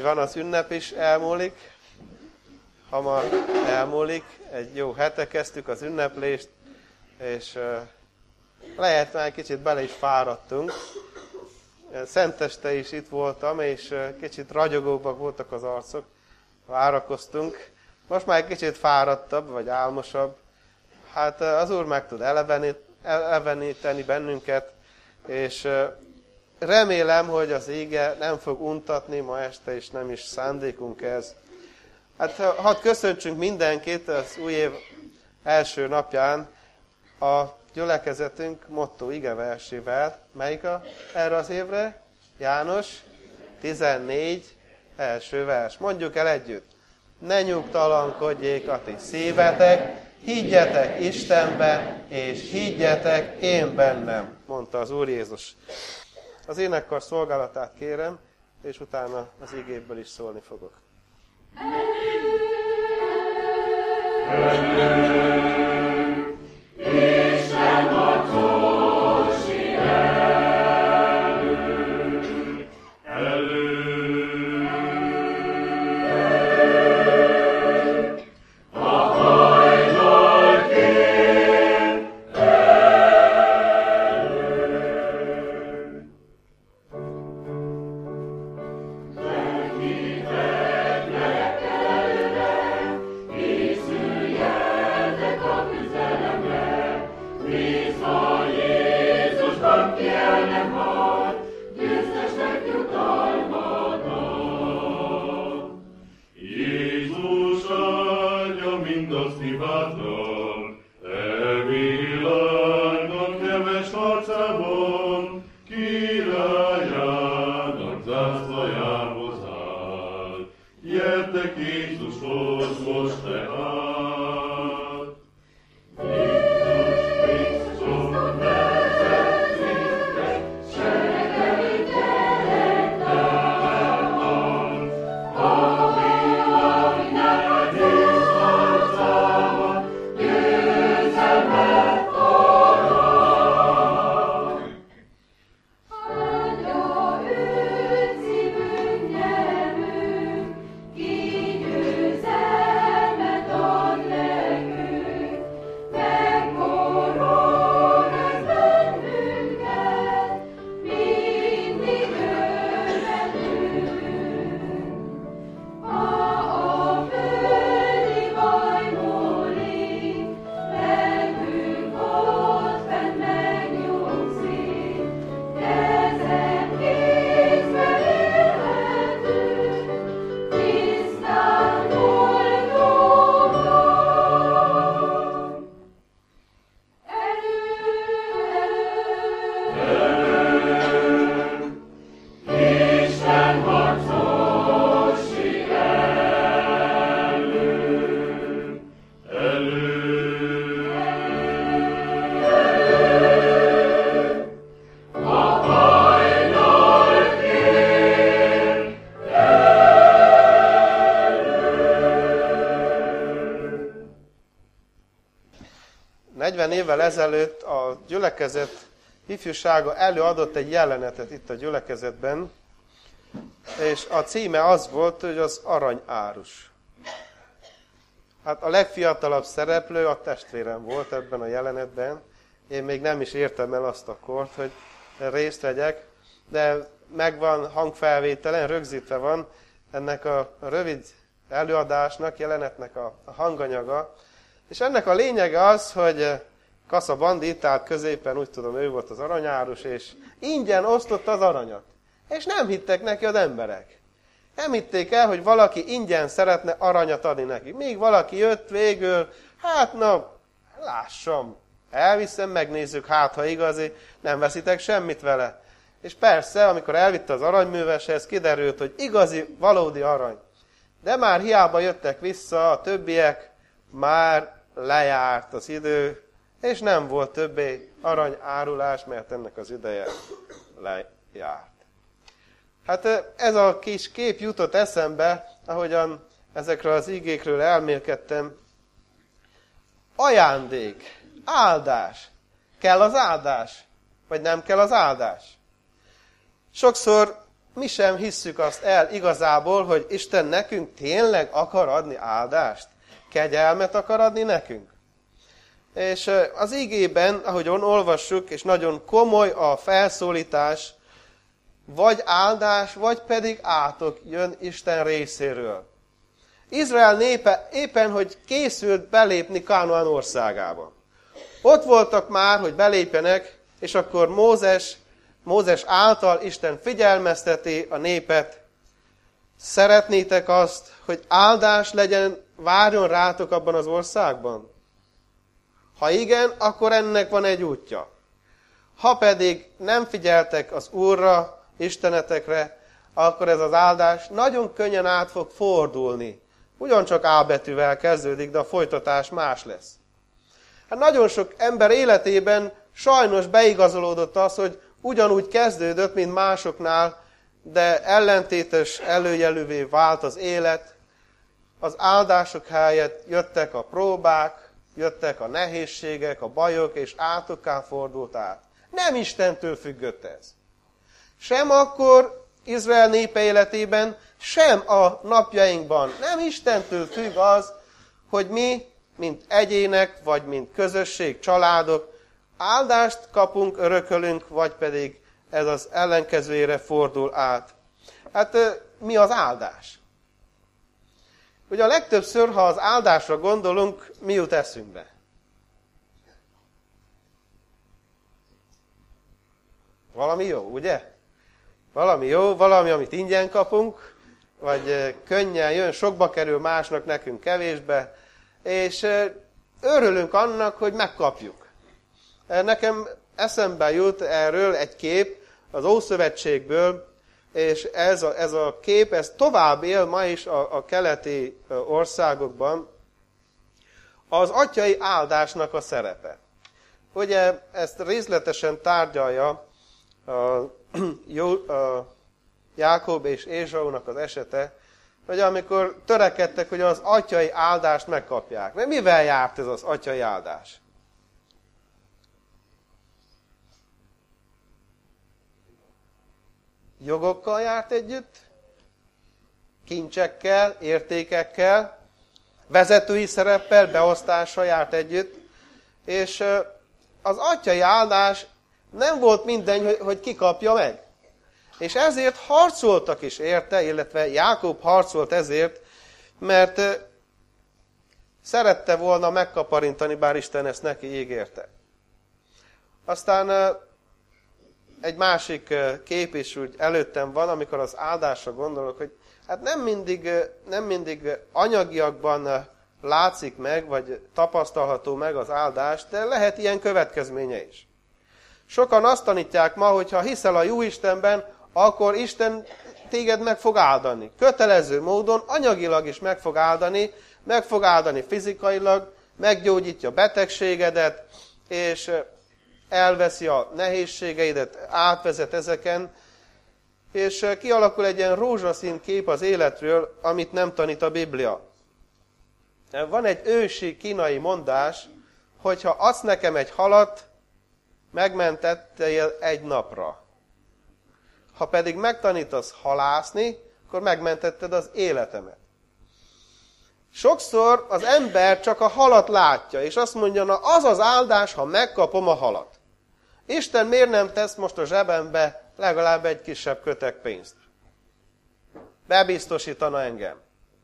van, az ünnep is elmúlik, hamar elmúlik, egy jó hete kezdtük az ünneplést, és lehet már kicsit bele is fáradtunk. Szenteste is itt voltam, és kicsit ragyogóbbak voltak az arcok, várakoztunk. Most már egy kicsit fáradtabb, vagy álmosabb. Hát az Úr meg tud eleveníteni bennünket, és remélem, hogy az ége nem fog untatni ma este, és nem is szándékunk ez. Hát hadd köszöntsünk mindenkit az új év első napján a gyülekezetünk motto igeversével. Melyik erre az évre? János 14, első vers. Mondjuk el együtt. Ne nyugtalankodjék a ti szívetek, higgyetek Istenben, és higgyetek én bennem, mondta az Úr Jézus. Az énekkar szolgálatát kérem, és utána az igéből is szólni fogok. Isten harcosi évvel ezelőtt a gyülekezet ifjúsága előadott egy jelenetet itt a gyülekezetben, és a címe az volt, hogy az aranyárus. Hát a legfiatalabb szereplő a testvérem volt ebben a jelenetben. Én még nem is értem el azt a kort, hogy részt vegyek, de megvan hangfelvételen, rögzítve van ennek a rövid előadásnak, jelenetnek a hanganyaga. És ennek a lényege az, hogy Kassa Bandi itt állt középen, úgy tudom, ő volt az aranyárus, és ingyen osztott az aranyat. És nem hittek neki az emberek. Nem hitték el, hogy valaki ingyen szeretne aranyat adni neki. Még valaki jött végül, hát na, lássam, elviszem, megnézzük, hát ha igazi, nem veszitek semmit vele. És persze, amikor elvitte az aranyműveshez, kiderült, hogy igazi, valódi arany. De már hiába jöttek vissza a többiek, már lejárt az idő, és nem volt többé aranyárulás, mert ennek az ideje lejárt. Hát ez a kis kép jutott eszembe, ahogyan ezekről az igékről elmélkedtem. Ajándék, áldás. Kell az áldás? Vagy nem kell az áldás? Sokszor mi sem hisszük azt el igazából, hogy Isten nekünk tényleg akar adni áldást, kegyelmet akar adni nekünk. És az igében, ahogyan olvassuk, és nagyon komoly a felszólítás, vagy áldás, vagy pedig átok jön Isten részéről. Izrael népe éppen, hogy készült belépni Kánaán országába. Ott voltak már, hogy belépjenek, és akkor Mózes által Isten figyelmezteti a népet. Szeretnétek azt, hogy áldás legyen, várjon rátok abban az országban? Ha igen, akkor ennek van egy útja. Ha pedig nem figyeltek az Úrra, Istenetekre, akkor ez az áldás nagyon könnyen át fog fordulni. Ugyancsak A betűvel kezdődik, de a folytatás más lesz. Hát nagyon sok ember életében sajnos beigazolódott az, hogy ugyanúgy kezdődött, mint másoknál, de ellentétes előjelűvé vált az élet. Az áldások helyett jöttek a próbák, jöttek a nehézségek, a bajok, és átokká fordult át. Nem Istentől függött ez. Sem akkor Izrael népe életében, sem a napjainkban. Nem Istentől függ az, hogy mi, mint egyének, vagy mint közösség, családok, áldást kapunk, örökölünk, vagy pedig ez az ellenkezőjére fordul át. Hát mi az áldás? Ugye a legtöbbször, ha az áldásra gondolunk, mi jut eszünkbe? Valami jó, ugye? Valami jó, valami, amit ingyen kapunk, vagy könnyen jön, sokba kerül másnak, nekünk kevésbe, és örülünk annak, hogy megkapjuk. Nekem eszembe jut erről egy kép az Ószövetségből, és ez a kép, ez tovább él ma is a keleti országokban, az atyai áldásnak a szerepe. Ugye ezt részletesen tárgyalja Jákob és Ézsaunak az esete, hogy amikor törekedtek, hogy az atyai áldást megkapják. Mert mivel járt ez az atyai áldás? Jogokkal járt együtt, kincsekkel, értékekkel, vezetői szereppel, beosztással járt együtt, és az atyai áldás nem volt mindegy, hogy ki kapja meg. És ezért harcoltak is érte, illetve Jákob harcolt ezért, mert szerette volna megkaparintani, bár Isten ezt neki ígérte. Aztán egy másik kép is úgy előttem van, amikor az áldásra gondolok, hogy hát nem mindig anyagiakban látszik meg, vagy tapasztalható meg az áldás, de lehet ilyen következménye is. Sokan azt tanítják ma, hogy ha hiszel a Jóistenben, akkor Isten téged meg fog áldani. Kötelező módon, anyagilag is meg fog áldani fizikailag, meggyógyítja a betegségedet, és elveszi a nehézségeidet, átvezet ezeken, és kialakul egy ilyen rózsaszín kép az életről, amit nem tanít a Biblia. Van egy ősi kínai mondás, hogy ha adsz nekem egy halat, megmentettél egy napra. Ha pedig megtanítasz halászni, akkor megmentetted az életemet. Sokszor az ember csak a halat látja, és azt mondja, na az az áldás, ha megkapom a halat. Isten miért nem tesz most a zsebembe legalább egy kisebb kötek pénzt? Bebiztosítana engem.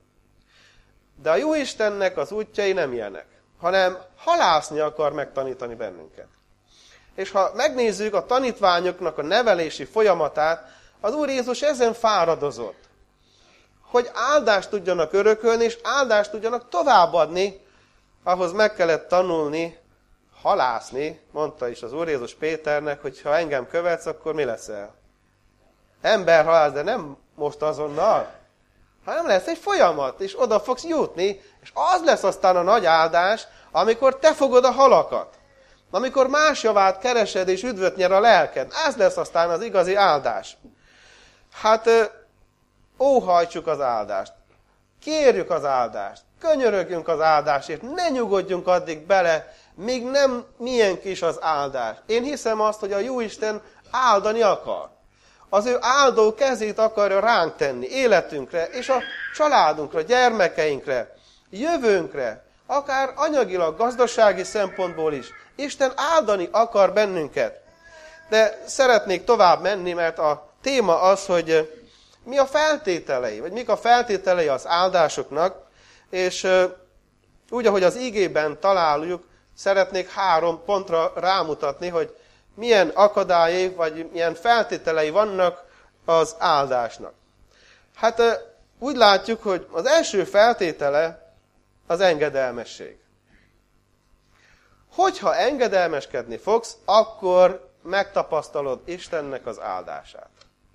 De a jó Istennek az útjai nem ilyenek, hanem halászni akar megtanítani bennünket. És ha megnézzük a tanítványoknak a nevelési folyamatát, az Úr Jézus ezen fáradozott, hogy áldást tudjanak örökölni, és áldást tudjanak továbbadni, ahhoz meg kellett tanulni, halászni, mondta is az Úr Jézus Péternek, hogy ha engem követsz, akkor mi leszel? Emberhalász, de nem most azonnal, hanem lesz egy folyamat, és oda fogsz jutni, és az lesz aztán a nagy áldás, amikor te fogod a halakat. Amikor más javát keresed, és üdvöt nyer a lelked, ez lesz aztán az igazi áldás. Hát óhajtsuk az áldást, kérjük az áldást, könyörögjünk az áldásért, ne nyugodjunk addig bele, míg nem milyen kis az áldás. Én hiszem azt, hogy a Jóisten áldani akar. Az ő áldó kezét akarja ránk tenni, életünkre, és a családunkra, gyermekeinkre, jövőnkre, akár anyagilag, gazdasági szempontból is. Isten áldani akar bennünket. De szeretnék tovább menni, mert a téma az, hogy mi a feltételei, vagy mik a feltételei az áldásoknak, és úgy, ahogy az igében találjuk, szeretnék 3 pontra rámutatni, hogy milyen akadályai, vagy milyen feltételei vannak az áldásnak. Hát úgy látjuk, hogy az első feltétele az engedelmesség. Hogyha engedelmeskedni fogsz, akkor megtapasztalod Istennek az áldását.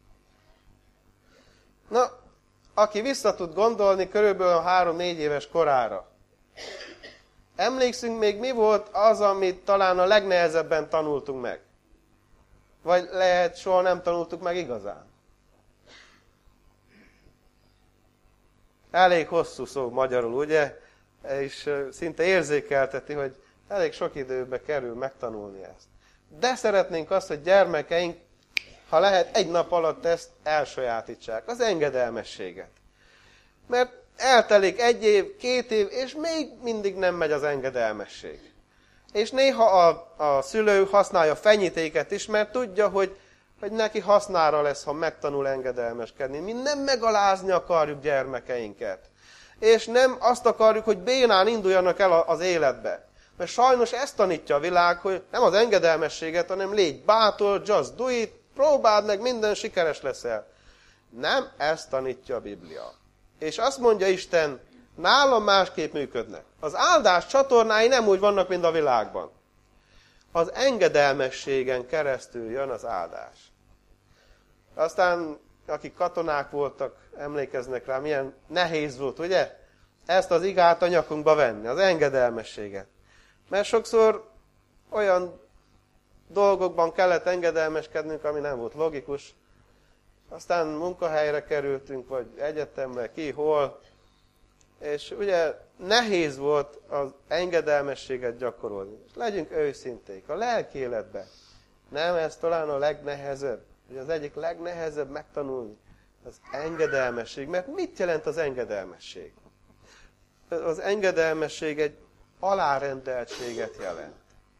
Na, aki vissza tud gondolni körülbelül 3-4 éves korára, emlékszünk még, mi volt az, amit talán a legnehezebben tanultunk meg? Vagy lehet, soha nem tanultuk meg igazán? Elég hosszú szó magyarul, ugye? És szinte érzékelteti, hogy elég sok időbe kerül megtanulni ezt. De szeretnénk azt, hogy gyermekeink, ha lehet, 1 nap alatt ezt elsajátítsák, az engedelmességet. Mert eltelik 1 év, 2 év, és még mindig nem megy az engedelmesség. És néha a szülő használja fenyítéket is, mert tudja, hogy neki hasznára lesz, ha megtanul engedelmeskedni. Mi nem megalázni akarjuk gyermekeinket. És nem azt akarjuk, hogy bénán induljanak el az életbe. Mert sajnos ezt tanítja a világ, hogy nem az engedelmességet, hanem légy bátor, just do it, próbáld meg, minden sikeres leszel. Nem ezt tanítja a Biblia. És azt mondja Isten, nálam másképp működnek. Az áldás csatornái nem úgy vannak, mint a világban. Az engedelmességen keresztül jön az áldás. Aztán, akik katonák voltak, emlékeznek rá, milyen nehéz volt, ugye? Ezt az igát a nyakunkba venni, az engedelmességet. Mert sokszor olyan dolgokban kellett engedelmeskednünk, ami nem volt logikus. Aztán munkahelyre kerültünk, vagy egyetemre, ki, hol. És ugye nehéz volt az engedelmességet gyakorolni. Legyünk őszinték, a lelki életben. Nem ez talán a legnehezebb, vagy az egyik legnehezebb megtanulni. Az engedelmesség. Mert mit jelent az engedelmesség? Az engedelmesség egy alárendeltséget jelent.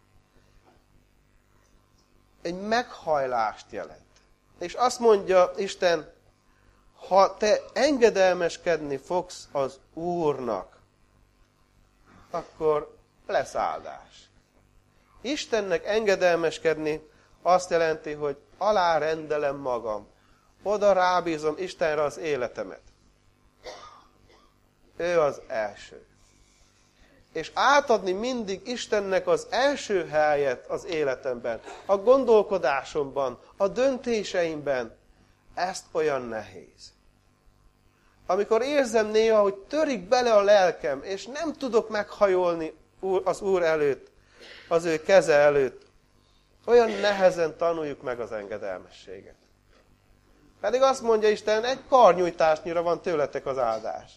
Egy meghajlást jelent. És azt mondja Isten, ha te engedelmeskedni fogsz az Úrnak, akkor lesz áldás. Istennek engedelmeskedni azt jelenti, hogy alárendelem magam. Oda rábízom Istenre az életemet. Ő az első. És átadni mindig Istennek az első helyet az életemben, a gondolkodásomban, a döntéseimben, ezt olyan nehéz. Amikor érzem néha, hogy törik bele a lelkem, és nem tudok meghajolni az Úr előtt, az ő keze előtt, olyan nehezen tanuljuk meg az engedelmességet. Pedig azt mondja Isten, egy karnyújtásnyira van tőletek az áldás.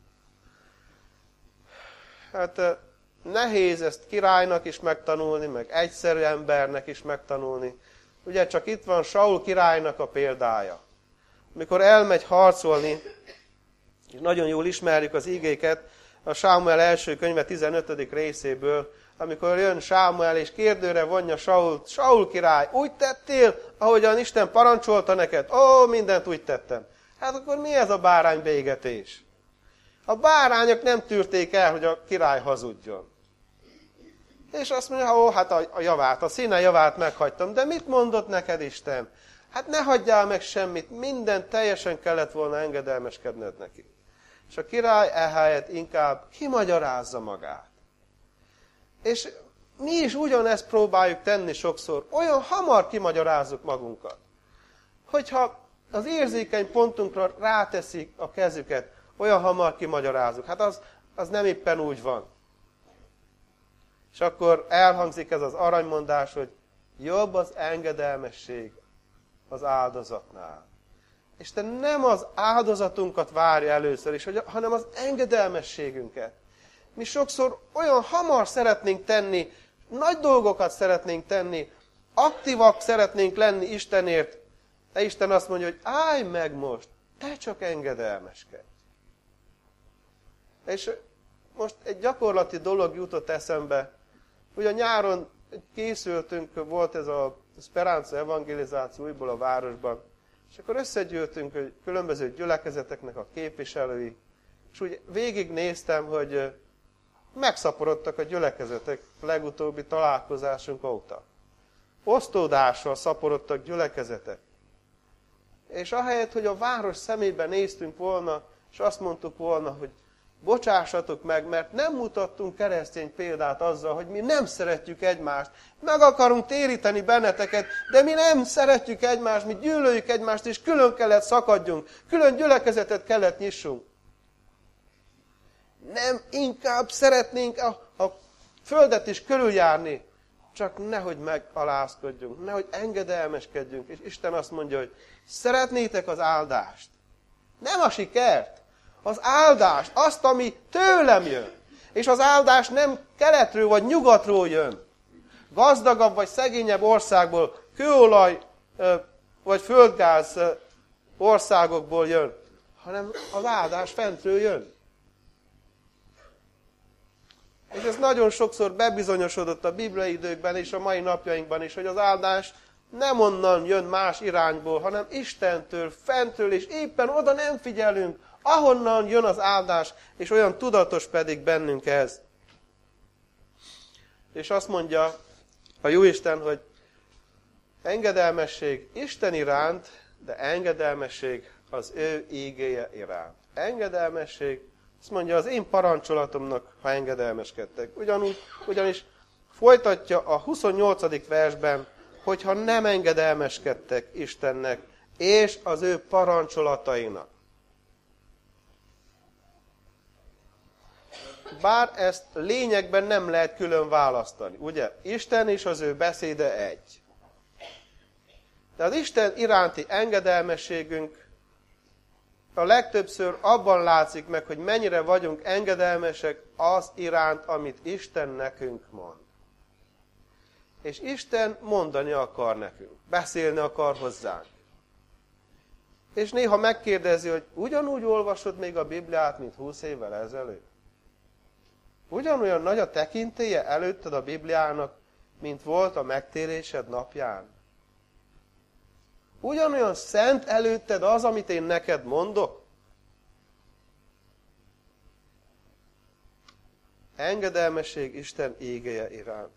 Hát nehéz ezt királynak is megtanulni, meg egyszerű embernek is megtanulni. Ugye csak itt van Saul királynak a példája. Amikor elmegy harcolni, és nagyon jól ismerjük az igéket, a Sámuel első könyve 15. részéből, amikor jön Sámuel és kérdőre vonja Sault, Saul király, úgy tettél, ahogyan Isten parancsolta neked? Ó, mindent úgy tettem. Hát akkor mi ez a báránybégetés? A bárányok nem tűrték el, hogy a király hazudjon. És azt mondja, ó, hát a javát, a színe javát meghagytam, de mit mondott neked Isten? Hát ne hagyjál meg semmit, mindent teljesen kellett volna engedelmeskedned neki. És a király ehelyett inkább kimagyarázza magát. És mi is ugyanezt próbáljuk tenni sokszor, olyan hamar kimagyarázzuk magunkat. Hogyha az érzékeny pontunkra ráteszik a kezüket, olyan hamar kimagyarázzuk. Hát az nem éppen úgy van. És akkor elhangzik ez az aranymondás, hogy jobb az engedelmesség az áldozatnál. Isten nem az áldozatunkat várja először is, hanem az engedelmességünket. Mi sokszor olyan hamar szeretnénk tenni, nagy dolgokat szeretnénk tenni, aktívak szeretnénk lenni Istenért, De Isten azt mondja, hogy állj meg most, te csak engedelmeskedj. És most egy gyakorlati dolog jutott eszembe. Ugye nyáron készültünk, volt ez a Speranza evangelizáció újból a városban, és akkor összegyűltünk hogy különböző gyülekezeteknek a képviselői, és úgy végignéztem, hogy megszaporodtak a gyülekezetek legutóbbi találkozásunk óta. Osztódással szaporodtak gyülekezetek. És ahelyett, hogy a város szemébe néztünk volna, és azt mondtuk volna, hogy bocsássatok meg, mert nem mutattunk keresztény példát azzal, hogy mi nem szeretjük egymást. Meg akarunk téríteni benneteket, de mi nem szeretjük egymást, mi gyűlöljük egymást, és külön kellett szakadjunk, külön gyülekezetet kellett nyissunk. Nem inkább szeretnénk a földet is körüljárni, csak nehogy megalázkodjunk, nehogy engedelmeskedjünk. És Isten azt mondja, hogy szeretnétek az áldást. Nem a sikert, az áldást, azt, ami tőlem jön. És az áldás nem keletről vagy nyugatról jön. Gazdagabb vagy szegényebb országból, kőolaj vagy földgáz országokból jön, hanem az áldás fentről jön. És ez nagyon sokszor bebizonyosodott a bibliai időkben és a mai napjainkban is, hogy az áldás nem onnan jön más irányból, hanem Istentől, fentről, és éppen oda nem figyelünk, ahonnan jön az áldás, és olyan tudatos pedig bennünk ez. És azt mondja a Jóisten, hogy engedelmesség Isten iránt, de engedelmesség az ő ígéje iránt. Engedelmesség, azt mondja, az én parancsolatomnak, ha engedelmeskedtek. Ugyanis folytatja a 28. versben, hogyha nem engedelmeskedtek Istennek, és az ő parancsolatainak. Bár ezt lényegben nem lehet külön választani, ugye? Isten és az ő beszéde egy. De az Isten iránti engedelmességünk a legtöbbször abban látszik meg, hogy mennyire vagyunk engedelmesek az iránt, amit Isten nekünk mond. És Isten mondani akar nekünk, beszélni akar hozzánk. És néha megkérdezi, hogy ugyanúgy olvasod még a Bibliát, mint 20 évvel ezelőtt? Ugyanolyan nagy a tekintélye előtted a Bibliának, mint volt a megtérésed napján? Ugyanolyan szent előtted az, amit én neked mondok? Engedelmesség Isten ígéje iránt.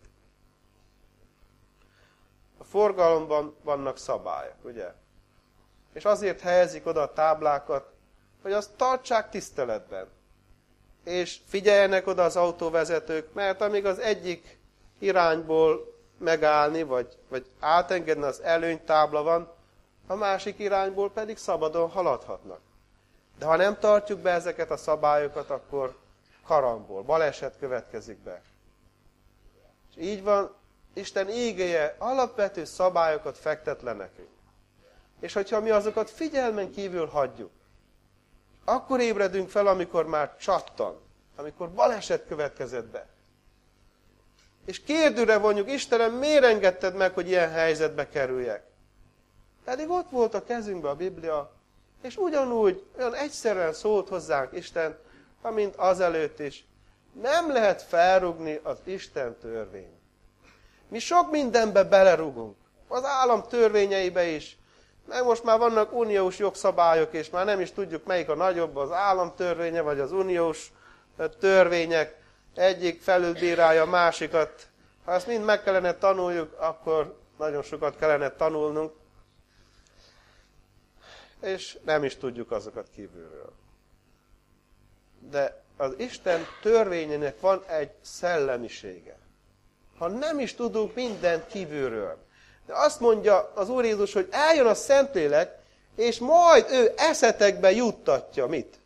A forgalomban vannak szabályok, ugye? És azért helyezik oda a táblákat, hogy azt tartsák tiszteletben. És figyeljenek oda az autóvezetők, mert amíg az egyik irányból megállni, vagy átengedni az előnytábla van, a másik irányból pedig szabadon haladhatnak. De ha nem tartjuk be ezeket a szabályokat, akkor karambol, baleset következik be. És így van, Isten ígéje alapvető szabályokat fektet le nekünk. És hogyha mi azokat figyelmen kívül hagyjuk, akkor ébredünk fel, amikor már csattan, amikor baleset következett be. És kérdőre vonjuk, Istenem, miért engedted meg, hogy ilyen helyzetbe kerüljek? Pedig ott volt a kezünkben a Biblia, és ugyanúgy, olyan egyszerűen szólt hozzánk Isten, amint azelőtt is. Nem lehet felrúgni az Isten törvényt. Mi sok mindenbe belerugunk, az állam törvényeibe is, meg most már vannak uniós jogszabályok, és már nem is tudjuk, melyik a nagyobb, az állam törvénye, vagy az uniós törvények. Egyik felülbírálja a másikat. Ha ezt mind meg kellene tanuljuk, akkor nagyon sokat kellene tanulnunk. És nem is tudjuk azokat kívülről. De az Isten törvényének van egy szellemisége. Ha nem is tudunk mindent kívülről. De azt mondja az Úr Jézus, hogy eljön a Szentlélek, és majd ő eszetekbe juttatja mit?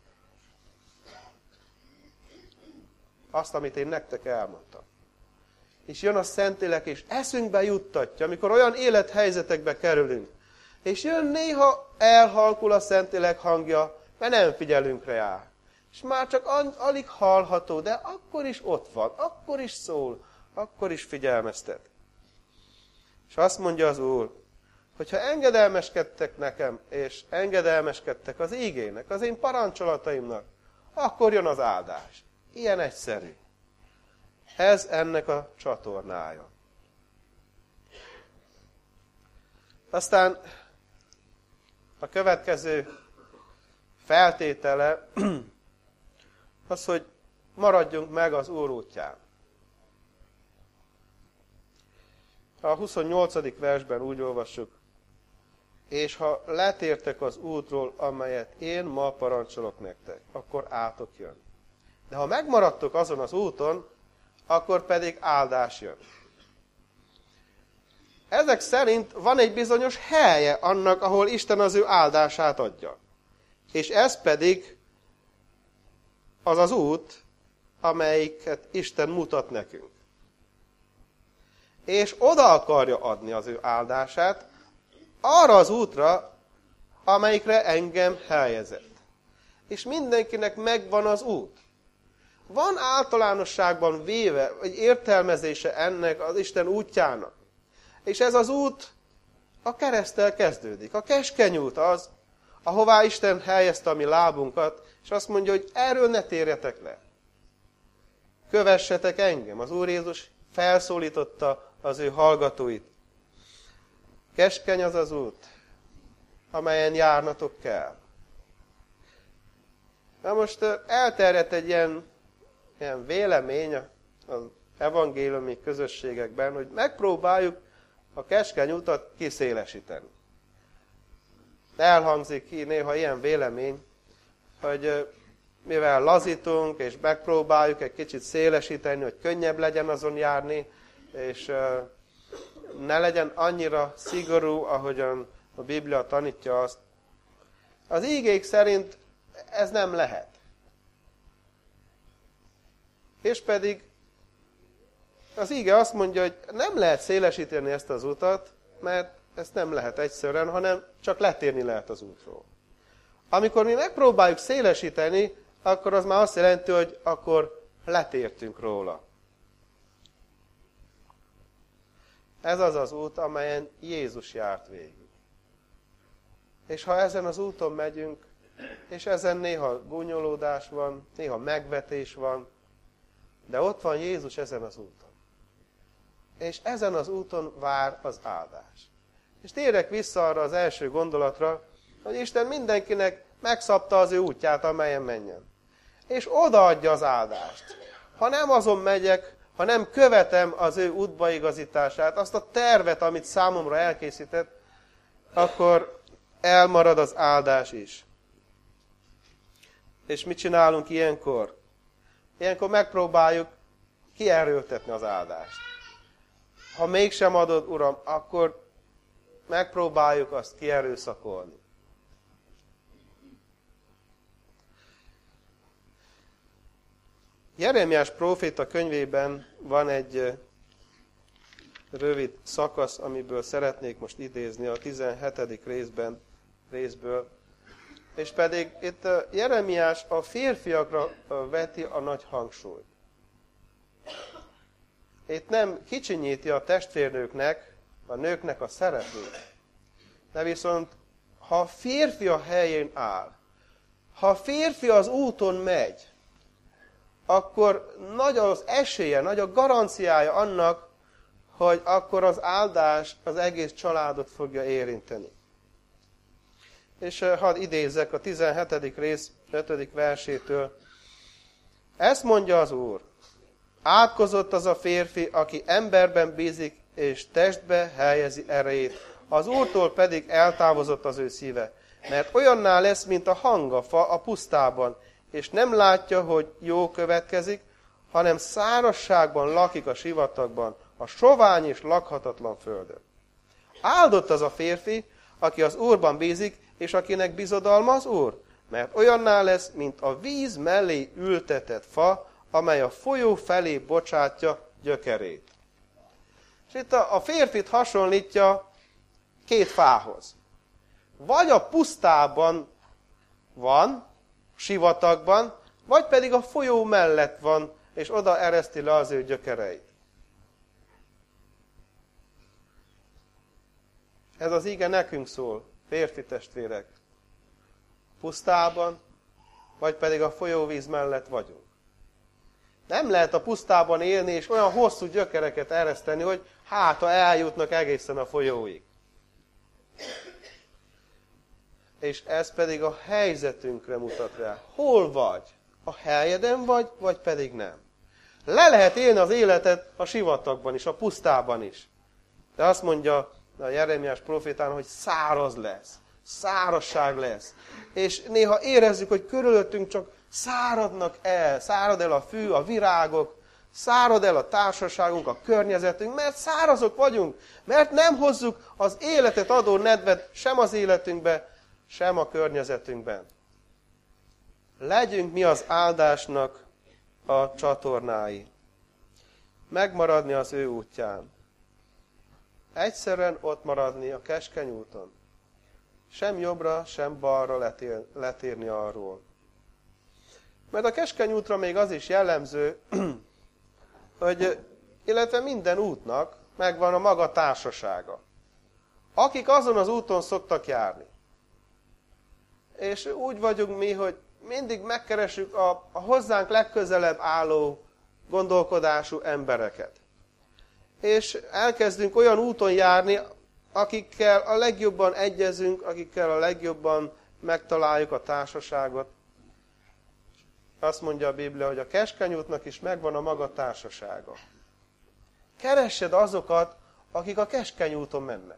Azt, amit én nektek elmondtam. És jön a Szentlélek, és eszünkbe juttatja, amikor olyan élethelyzetekbe kerülünk. És jön néha elhalkul a Szentlélek hangja, mert nem figyelünk rá. És már csak alig hallható, de akkor is ott van, akkor is szól, akkor is figyelmeztet. És azt mondja az Úr, hogyha engedelmeskedtek nekem, és engedelmeskedtek az ígének, az én parancsolataimnak, akkor jön az áldás. Ilyen egyszerű. Ez ennek a csatornája. Aztán a következő feltétele az, hogy maradjunk meg az Úr útján. A 28. versben úgy olvassuk, és ha letértek az útról, amelyet én ma parancsolok nektek, akkor átok jön. De ha megmaradtok azon az úton, akkor pedig áldás jön. Ezek szerint van egy bizonyos helye annak, ahol Isten az ő áldását adja. És ez pedig az az út, amelyiket Isten mutat nekünk. És oda akarja adni az ő áldását, arra az útra, amelyikre engem helyezett. És mindenkinek megvan az út. Van általánosságban véve, egy értelmezése ennek az Isten útjának. És ez az út a kereszttel kezdődik. A keskeny út az, ahová Isten helyezte a mi lábunkat, és azt mondja, hogy erről ne térjetek le. Kövessetek engem. Az Úr Jézus felszólította az ő hallgatóit. Keskeny az az út, amelyen járnatok kell. Na most elterjedt egy ilyen vélemény az evangéliumi közösségekben, hogy megpróbáljuk a keskeny utat kiszélesíteni. Elhangzik ki néha ilyen vélemény, hogy mivel lazítunk, és megpróbáljuk egy kicsit szélesíteni, hogy könnyebb legyen azon járni, és ne legyen annyira szigorú, ahogyan a Biblia tanítja azt. Az ígék szerint ez nem lehet. És pedig az íge azt mondja, hogy nem lehet szélesíteni ezt az utat, mert ezt nem lehet egyszerűen, hanem csak letérni lehet az útról. Amikor mi megpróbáljuk szélesíteni, akkor az már azt jelenti, hogy akkor letértünk róla. Ez az az út, amelyen Jézus járt végig. És ha ezen az úton megyünk, és ezen néha gúnyolódás van, néha megvetés van, de ott van Jézus ezen az úton. És ezen az úton vár az áldás. És térek vissza arra az első gondolatra, hogy Isten mindenkinek megszabta az ő útját, amelyen menjen. És odaadja az áldást. Ha nem azon megyek, ha nem követem az ő útbaigazítását, azt a tervet, amit számomra elkészített, akkor elmarad az áldás is. És mit csinálunk ilyenkor? Ilyenkor megpróbáljuk kierőltetni az áldást. Ha mégsem adod, Uram, akkor megpróbáljuk azt kierőszakolni. Jeremiás próféta könyvében van egy rövid szakasz, amiből szeretnék most idézni a 17. részből. És pedig itt Jeremiás a férfiakra veti a nagy hangsúlyt. Itt nem kicsinyíti a testvérnőknek, a nőknek a szerepét. De viszont, ha a férfi a helyén áll, ha a férfi az úton megy, akkor nagy az esélye, nagy a garanciája annak, hogy akkor az áldás az egész családot fogja érinteni. És hadd idézzek a 17. rész 5. versétől. Ezt mondja az Úr. Átkozott az a férfi, aki emberben bízik, és testbe helyezi erejét. Az Úrtól pedig eltávozott az ő szíve. Mert olyanná lesz, mint a hangafa a pusztában, és nem látja, hogy jó következik, hanem szárazságban lakik a sivatagban, a sovány és lakhatatlan földön. Áldott az a férfi, aki az Úrban bízik, és akinek bizodalma az Úr, mert olyanná lesz, mint a víz mellé ültetett fa, amely a folyó felé bocsátja gyökerét. És itt a férfit hasonlítja két fához. Vagy a pusztában van, sivatagban, vagy pedig a folyó mellett van, és oda ereszti le az ő gyökereit. Ez az ige nekünk szól, férfi testvérek. Pusztában, vagy pedig a folyóvíz mellett vagyunk. Nem lehet a pusztában élni, és olyan hosszú gyökereket ereszteni, hogy ha eljutnak egészen a folyóig. És ez pedig a helyzetünkre mutat rá. Hol vagy? A helyeden vagy pedig nem? Le lehet élni az életet a sivatagban is, a pusztában is. De azt mondja a Jeremiás profétán, hogy száraz lesz. Szárazság lesz. És néha érezzük, hogy körülöttünk csak szárad el a fű, a virágok, szárad el a társaságunk, a környezetünk, mert szárazok vagyunk, mert nem hozzuk az életet adó nedvet sem az életünkbe, sem a környezetünkben. Legyünk mi az áldásnak a csatornái. Megmaradni az ő útján. Egyszerűen ott maradni a keskeny úton. Sem jobbra, sem balra letérni arról. Mert a keskeny útra még az is jellemző, hogy illetve minden útnak megvan a maga társasága. Akik azon az úton szoktak járni. És úgy vagyunk mi, hogy mindig megkeressük a hozzánk legközelebb álló gondolkodású embereket. És elkezdünk olyan úton járni, akikkel a legjobban egyezünk, akikkel a legjobban megtaláljuk a társaságot. Azt mondja a Biblia, hogy a keskeny útnak is megvan a maga társasága. Keressed azokat, akik a keskeny úton mennek.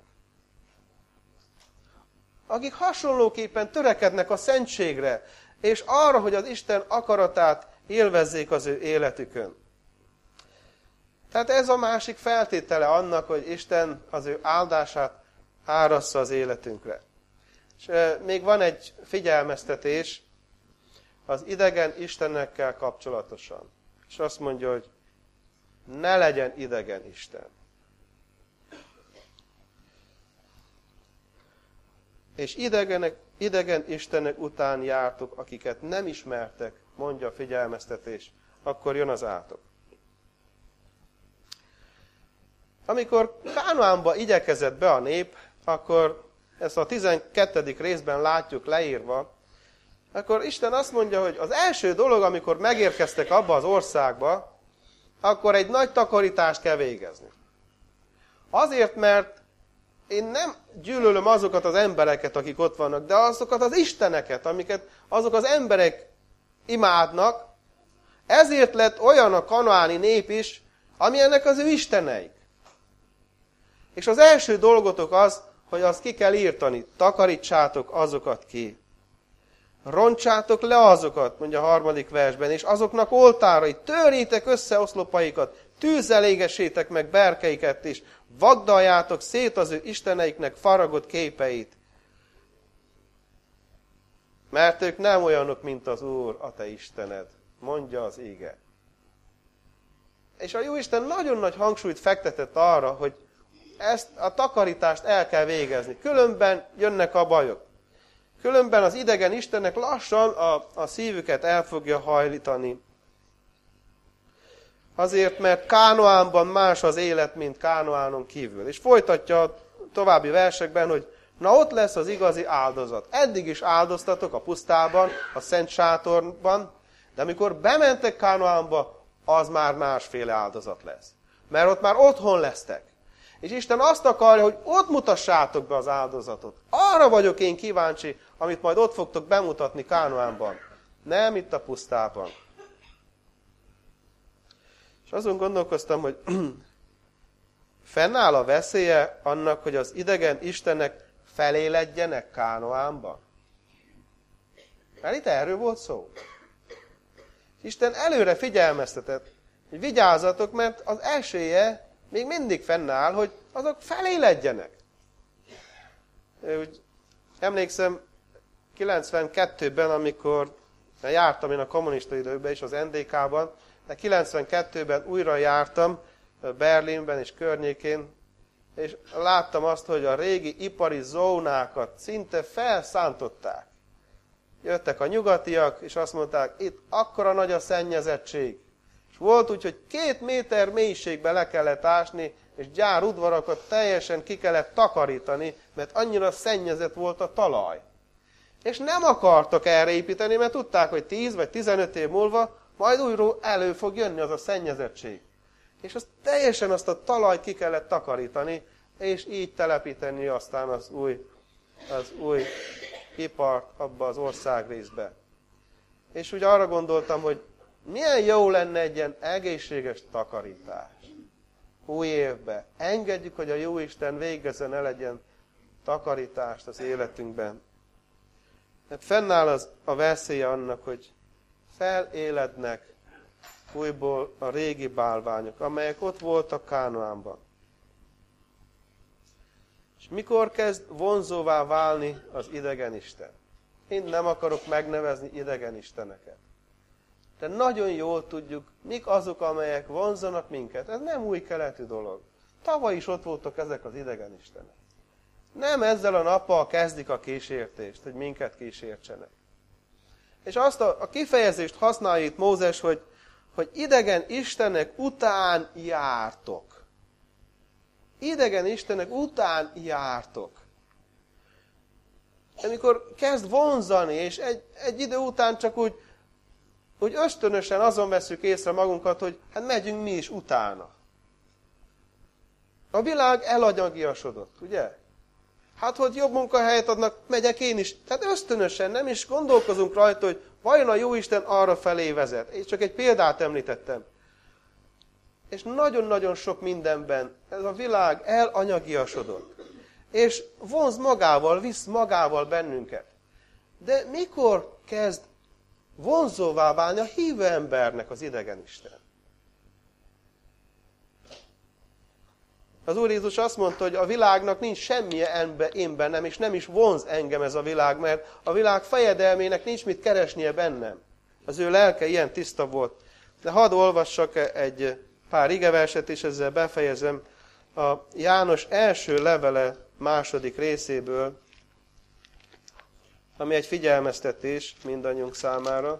Akik hasonlóképpen törekednek a szentségre, és arra, hogy az Isten akaratát élvezzék az ő életükön. Tehát ez a másik feltétele annak, hogy Isten az ő áldását árassza az életünkre. És még van egy figyelmeztetés az idegen istenekkel kapcsolatosan. És azt mondja, hogy ne legyen idegen Isten. És idegen istenek után jártok, akiket nem ismertek, mondja a figyelmeztetés, akkor jön az átok. Amikor Kánaánba igyekezett be a nép, akkor ezt a 12. részben látjuk leírva, akkor Isten azt mondja, hogy az első dolog, amikor megérkeztek abba az országba, akkor egy nagy takarítást kell végezni. Azért, mert én nem gyűlölöm azokat az embereket, akik ott vannak, de azokat az isteneket, amiket azok az emberek imádnak, ezért lett olyan a kanaáni nép is, ami ennek az ő isteneik. És az első dolgotok az, hogy azt ki kell írtani, takarítsátok azokat ki. Roncsátok le azokat, mondja a 3. versben, és azoknak oltárait, törjétek össze oszlopaikat, tűzzel égessétek meg berkeiket, és vagdaljátok szét az ő isteneiknek faragott képeit. Mert ők nem olyanok, mint az Úr, a te Istened, mondja az ige. És a Jóisten nagyon nagy hangsúlyt fektetett arra, hogy ezt a takarítást el kell végezni. Különben jönnek a bajok. Különben az idegen istennek lassan a szívüket el fogja hajlítani. Azért, mert Kánaánban más az élet, mint Kánaánon kívül. És folytatja a további versekben, hogy na ott lesz az igazi áldozat. Eddig is áldoztatok a pusztában, a szent sátorban, de amikor bementek Kánaánba, az már másféle áldozat lesz. Mert ott már otthon lesztek. És Isten azt akarja, hogy ott mutassátok be az áldozatot. Arra vagyok én kíváncsi, amit majd ott fogtok bemutatni Kánaánban. Nem itt a pusztában. És azon gondolkoztam, hogy fennáll a veszélye annak, hogy az idegen istenek feléledjenek Kánaánba. Mert itt erről volt szó. Isten előre figyelmeztetett, hogy vigyázzatok, mert az esélye még mindig fennáll, hogy azok feléledjenek. Úgy emlékszem, 92-ben, amikor jártam én a kommunista időben is az NDK-ban, de 92-ben újra jártam Berlinben és környékén, és láttam azt, hogy a régi ipari zónákat szinte felszántották. Jöttek a nyugatiak, és azt mondták, itt akkora nagy a szennyezettség, és volt úgy, hogy 2 méter mélységbe le kellett ásni, és gyárudvarakat teljesen ki kellett takarítani, mert annyira szennyezett volt a talaj. És nem akartak erre építeni, mert tudták, hogy 10 vagy 15 év múlva majd újra elő fog jönni az a szennyezettség. És teljesen azt a talajt ki kellett takarítani, és így telepíteni aztán az új ipart abba az országrészbe. És úgy arra gondoltam, hogy milyen jó lenne egy ilyen egészséges takarítás. Új évben. Engedjük, hogy a Jóisten végezzen el egy ilyen takarítást az életünkben. Mert fennáll a veszélye annak, hogy felélednek újból a régi bálványok, amelyek ott voltak Kánaánban. És mikor kezd vonzóvá válni az idegenisten? Én nem akarok megnevezni ideganisteneket. De nagyon jól tudjuk, mik azok, amelyek vonzanak minket. Ez nem új keletű dolog. Tavaly is ott voltak ezek az ideganistenek. Nem ezzel a nappal kezdik a kísértést, hogy minket kísértsenek. És azt a kifejezést használja itt Mózes, hogy idegen istenek után jártok. Idegen istenek után jártok. Amikor kezd vonzani, és egy idő után csak úgy ösztönösen azon veszük észre magunkat, hogy hát megyünk mi is utána. A világ elanyagiasodott, ugye? Hát, hogy jobb munkahelyet adnak, megyek én is. Tehát ösztönösen nem is gondolkozunk rajta, hogy vajon a Jóisten arra felé vezet. Én csak egy példát említettem. És nagyon-nagyon sok mindenben ez a világ elanyagiasodott. És vonz magával, visz magával bennünket. De mikor kezd vonzóvá válni a hívő embernek az idegenisten? Az Úr Jézus azt mondta, hogy a világnak nincs semmije én bennem, és nem is vonz engem ez a világ, mert a világ fejedelmének nincs mit keresnie bennem. Az ő lelke ilyen tiszta volt. De hadd olvassak egy pár igeverset, és ezzel befejezem. A János első levele második részéből, ami egy figyelmeztetés mindannyiunk számára.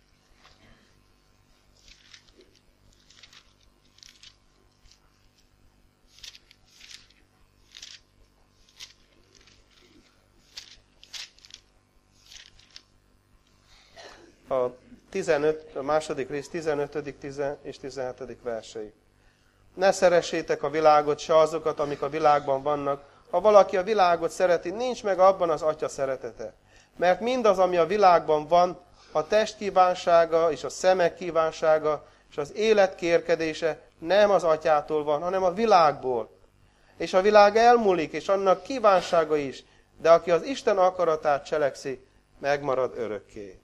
A második rész 15. és 17. versei. Ne szeressétek a világot, se azokat, amik a világban vannak. Ha valaki a világot szereti, nincs meg abban az Atya szeretete. Mert mindaz, ami a világban van, a test kívánsága, és a szemek kívánsága, és az élet kérkedése nem az Atyától van, hanem a világból. És a világ elmúlik, és annak kívánsága is, de aki az Isten akaratát cselekszi, megmarad örökké.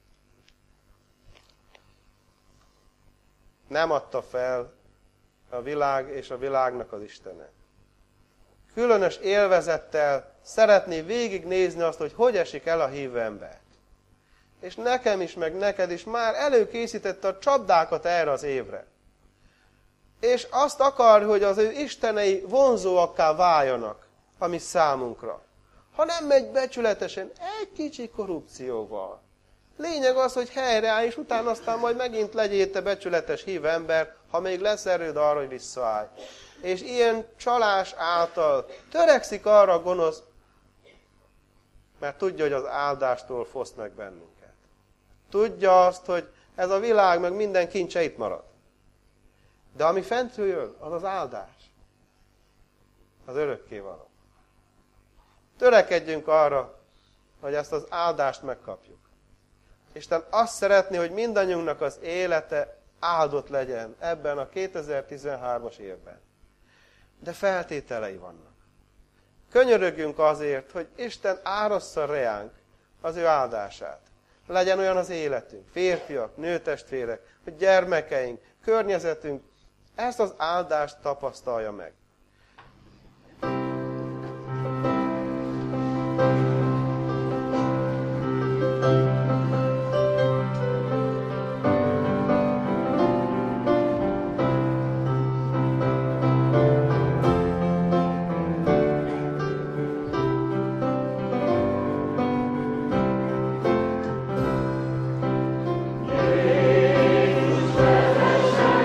Nem adta fel a világ és a világnak az Istene. Különös élvezettel szeretné végignézni azt, hogy esik el a hívő ember. És nekem is, meg neked is már előkészítette a csapdákat erre az évre. És azt akar, hogy az ő istenei vonzóakká váljanak a mi számunkra. Ha nem megy becsületesen, egy kicsi korrupcióval. Lényeg az, hogy helyreáll, és utána aztán majd megint legyél te becsületes hívő ember, ha még lesz erőd arra, hogy visszaállj. És ilyen csalás által törekszik arra a gonosz, mert tudja, hogy az áldástól foszt meg bennünket. Tudja azt, hogy ez a világ meg minden kincse itt marad. De ami fentről jön, az az áldás. Az örökkévaló. Törekedjünk arra, hogy ezt az áldást megkapjuk. Isten azt szeretné, hogy mindannyiunknak az élete áldott legyen ebben a 2013-as évben. De feltételei vannak. Könyörögjünk azért, hogy Isten árassza reánk az ő áldását. Legyen olyan az életünk, férfiak, nőtestvérek, hogy gyermekeink, környezetünk ezt az áldást tapasztalja meg. Jézus vezesse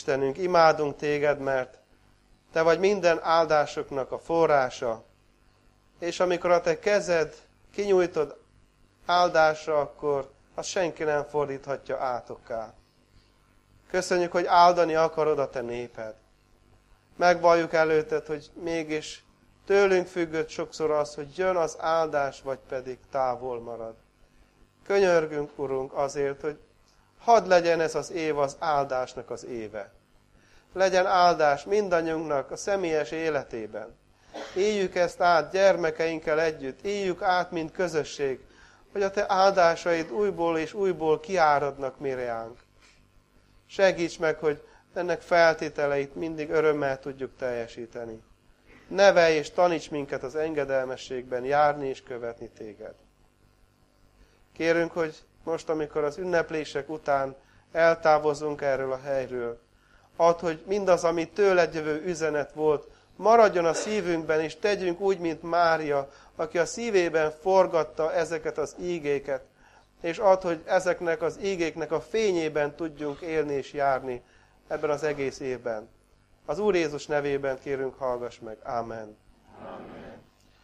Istenünk, imádunk téged, mert te vagy minden áldásoknak a forrása, és amikor a te kezed kinyújtod áldásra, akkor azt senki nem fordíthatja átokká. Köszönjük, hogy áldani akarod a te néped. Megvalljuk előtted, hogy mégis tőlünk függött sokszor az, hogy jön az áldás, vagy pedig távol marad. Könyörgünk, Urunk, azért, hogy hadd legyen ez az év az áldásnak az éve. Legyen áldás mindannyiunknak a személyes életében. Éljük ezt át gyermekeinkkel együtt, éljük át, mint közösség, hogy a te áldásaid újból és újból kiáradnak mi reánk. Segíts meg, hogy ennek feltételeit mindig örömmel tudjuk teljesíteni. Nevelj és taníts minket az engedelmességben járni és követni téged. Kérünk, hogy most, amikor az ünneplések után eltávozunk erről a helyről, add, hogy mindaz, ami tőled jövő üzenet volt, maradjon a szívünkben, és tegyünk úgy, mint Mária, aki a szívében forgatta ezeket az ígéket, és add, hogy ezeknek az ígéknek a fényében tudjunk élni és járni ebben az egész évben. Az Úr Jézus nevében kérünk, hallgass meg. Ámen.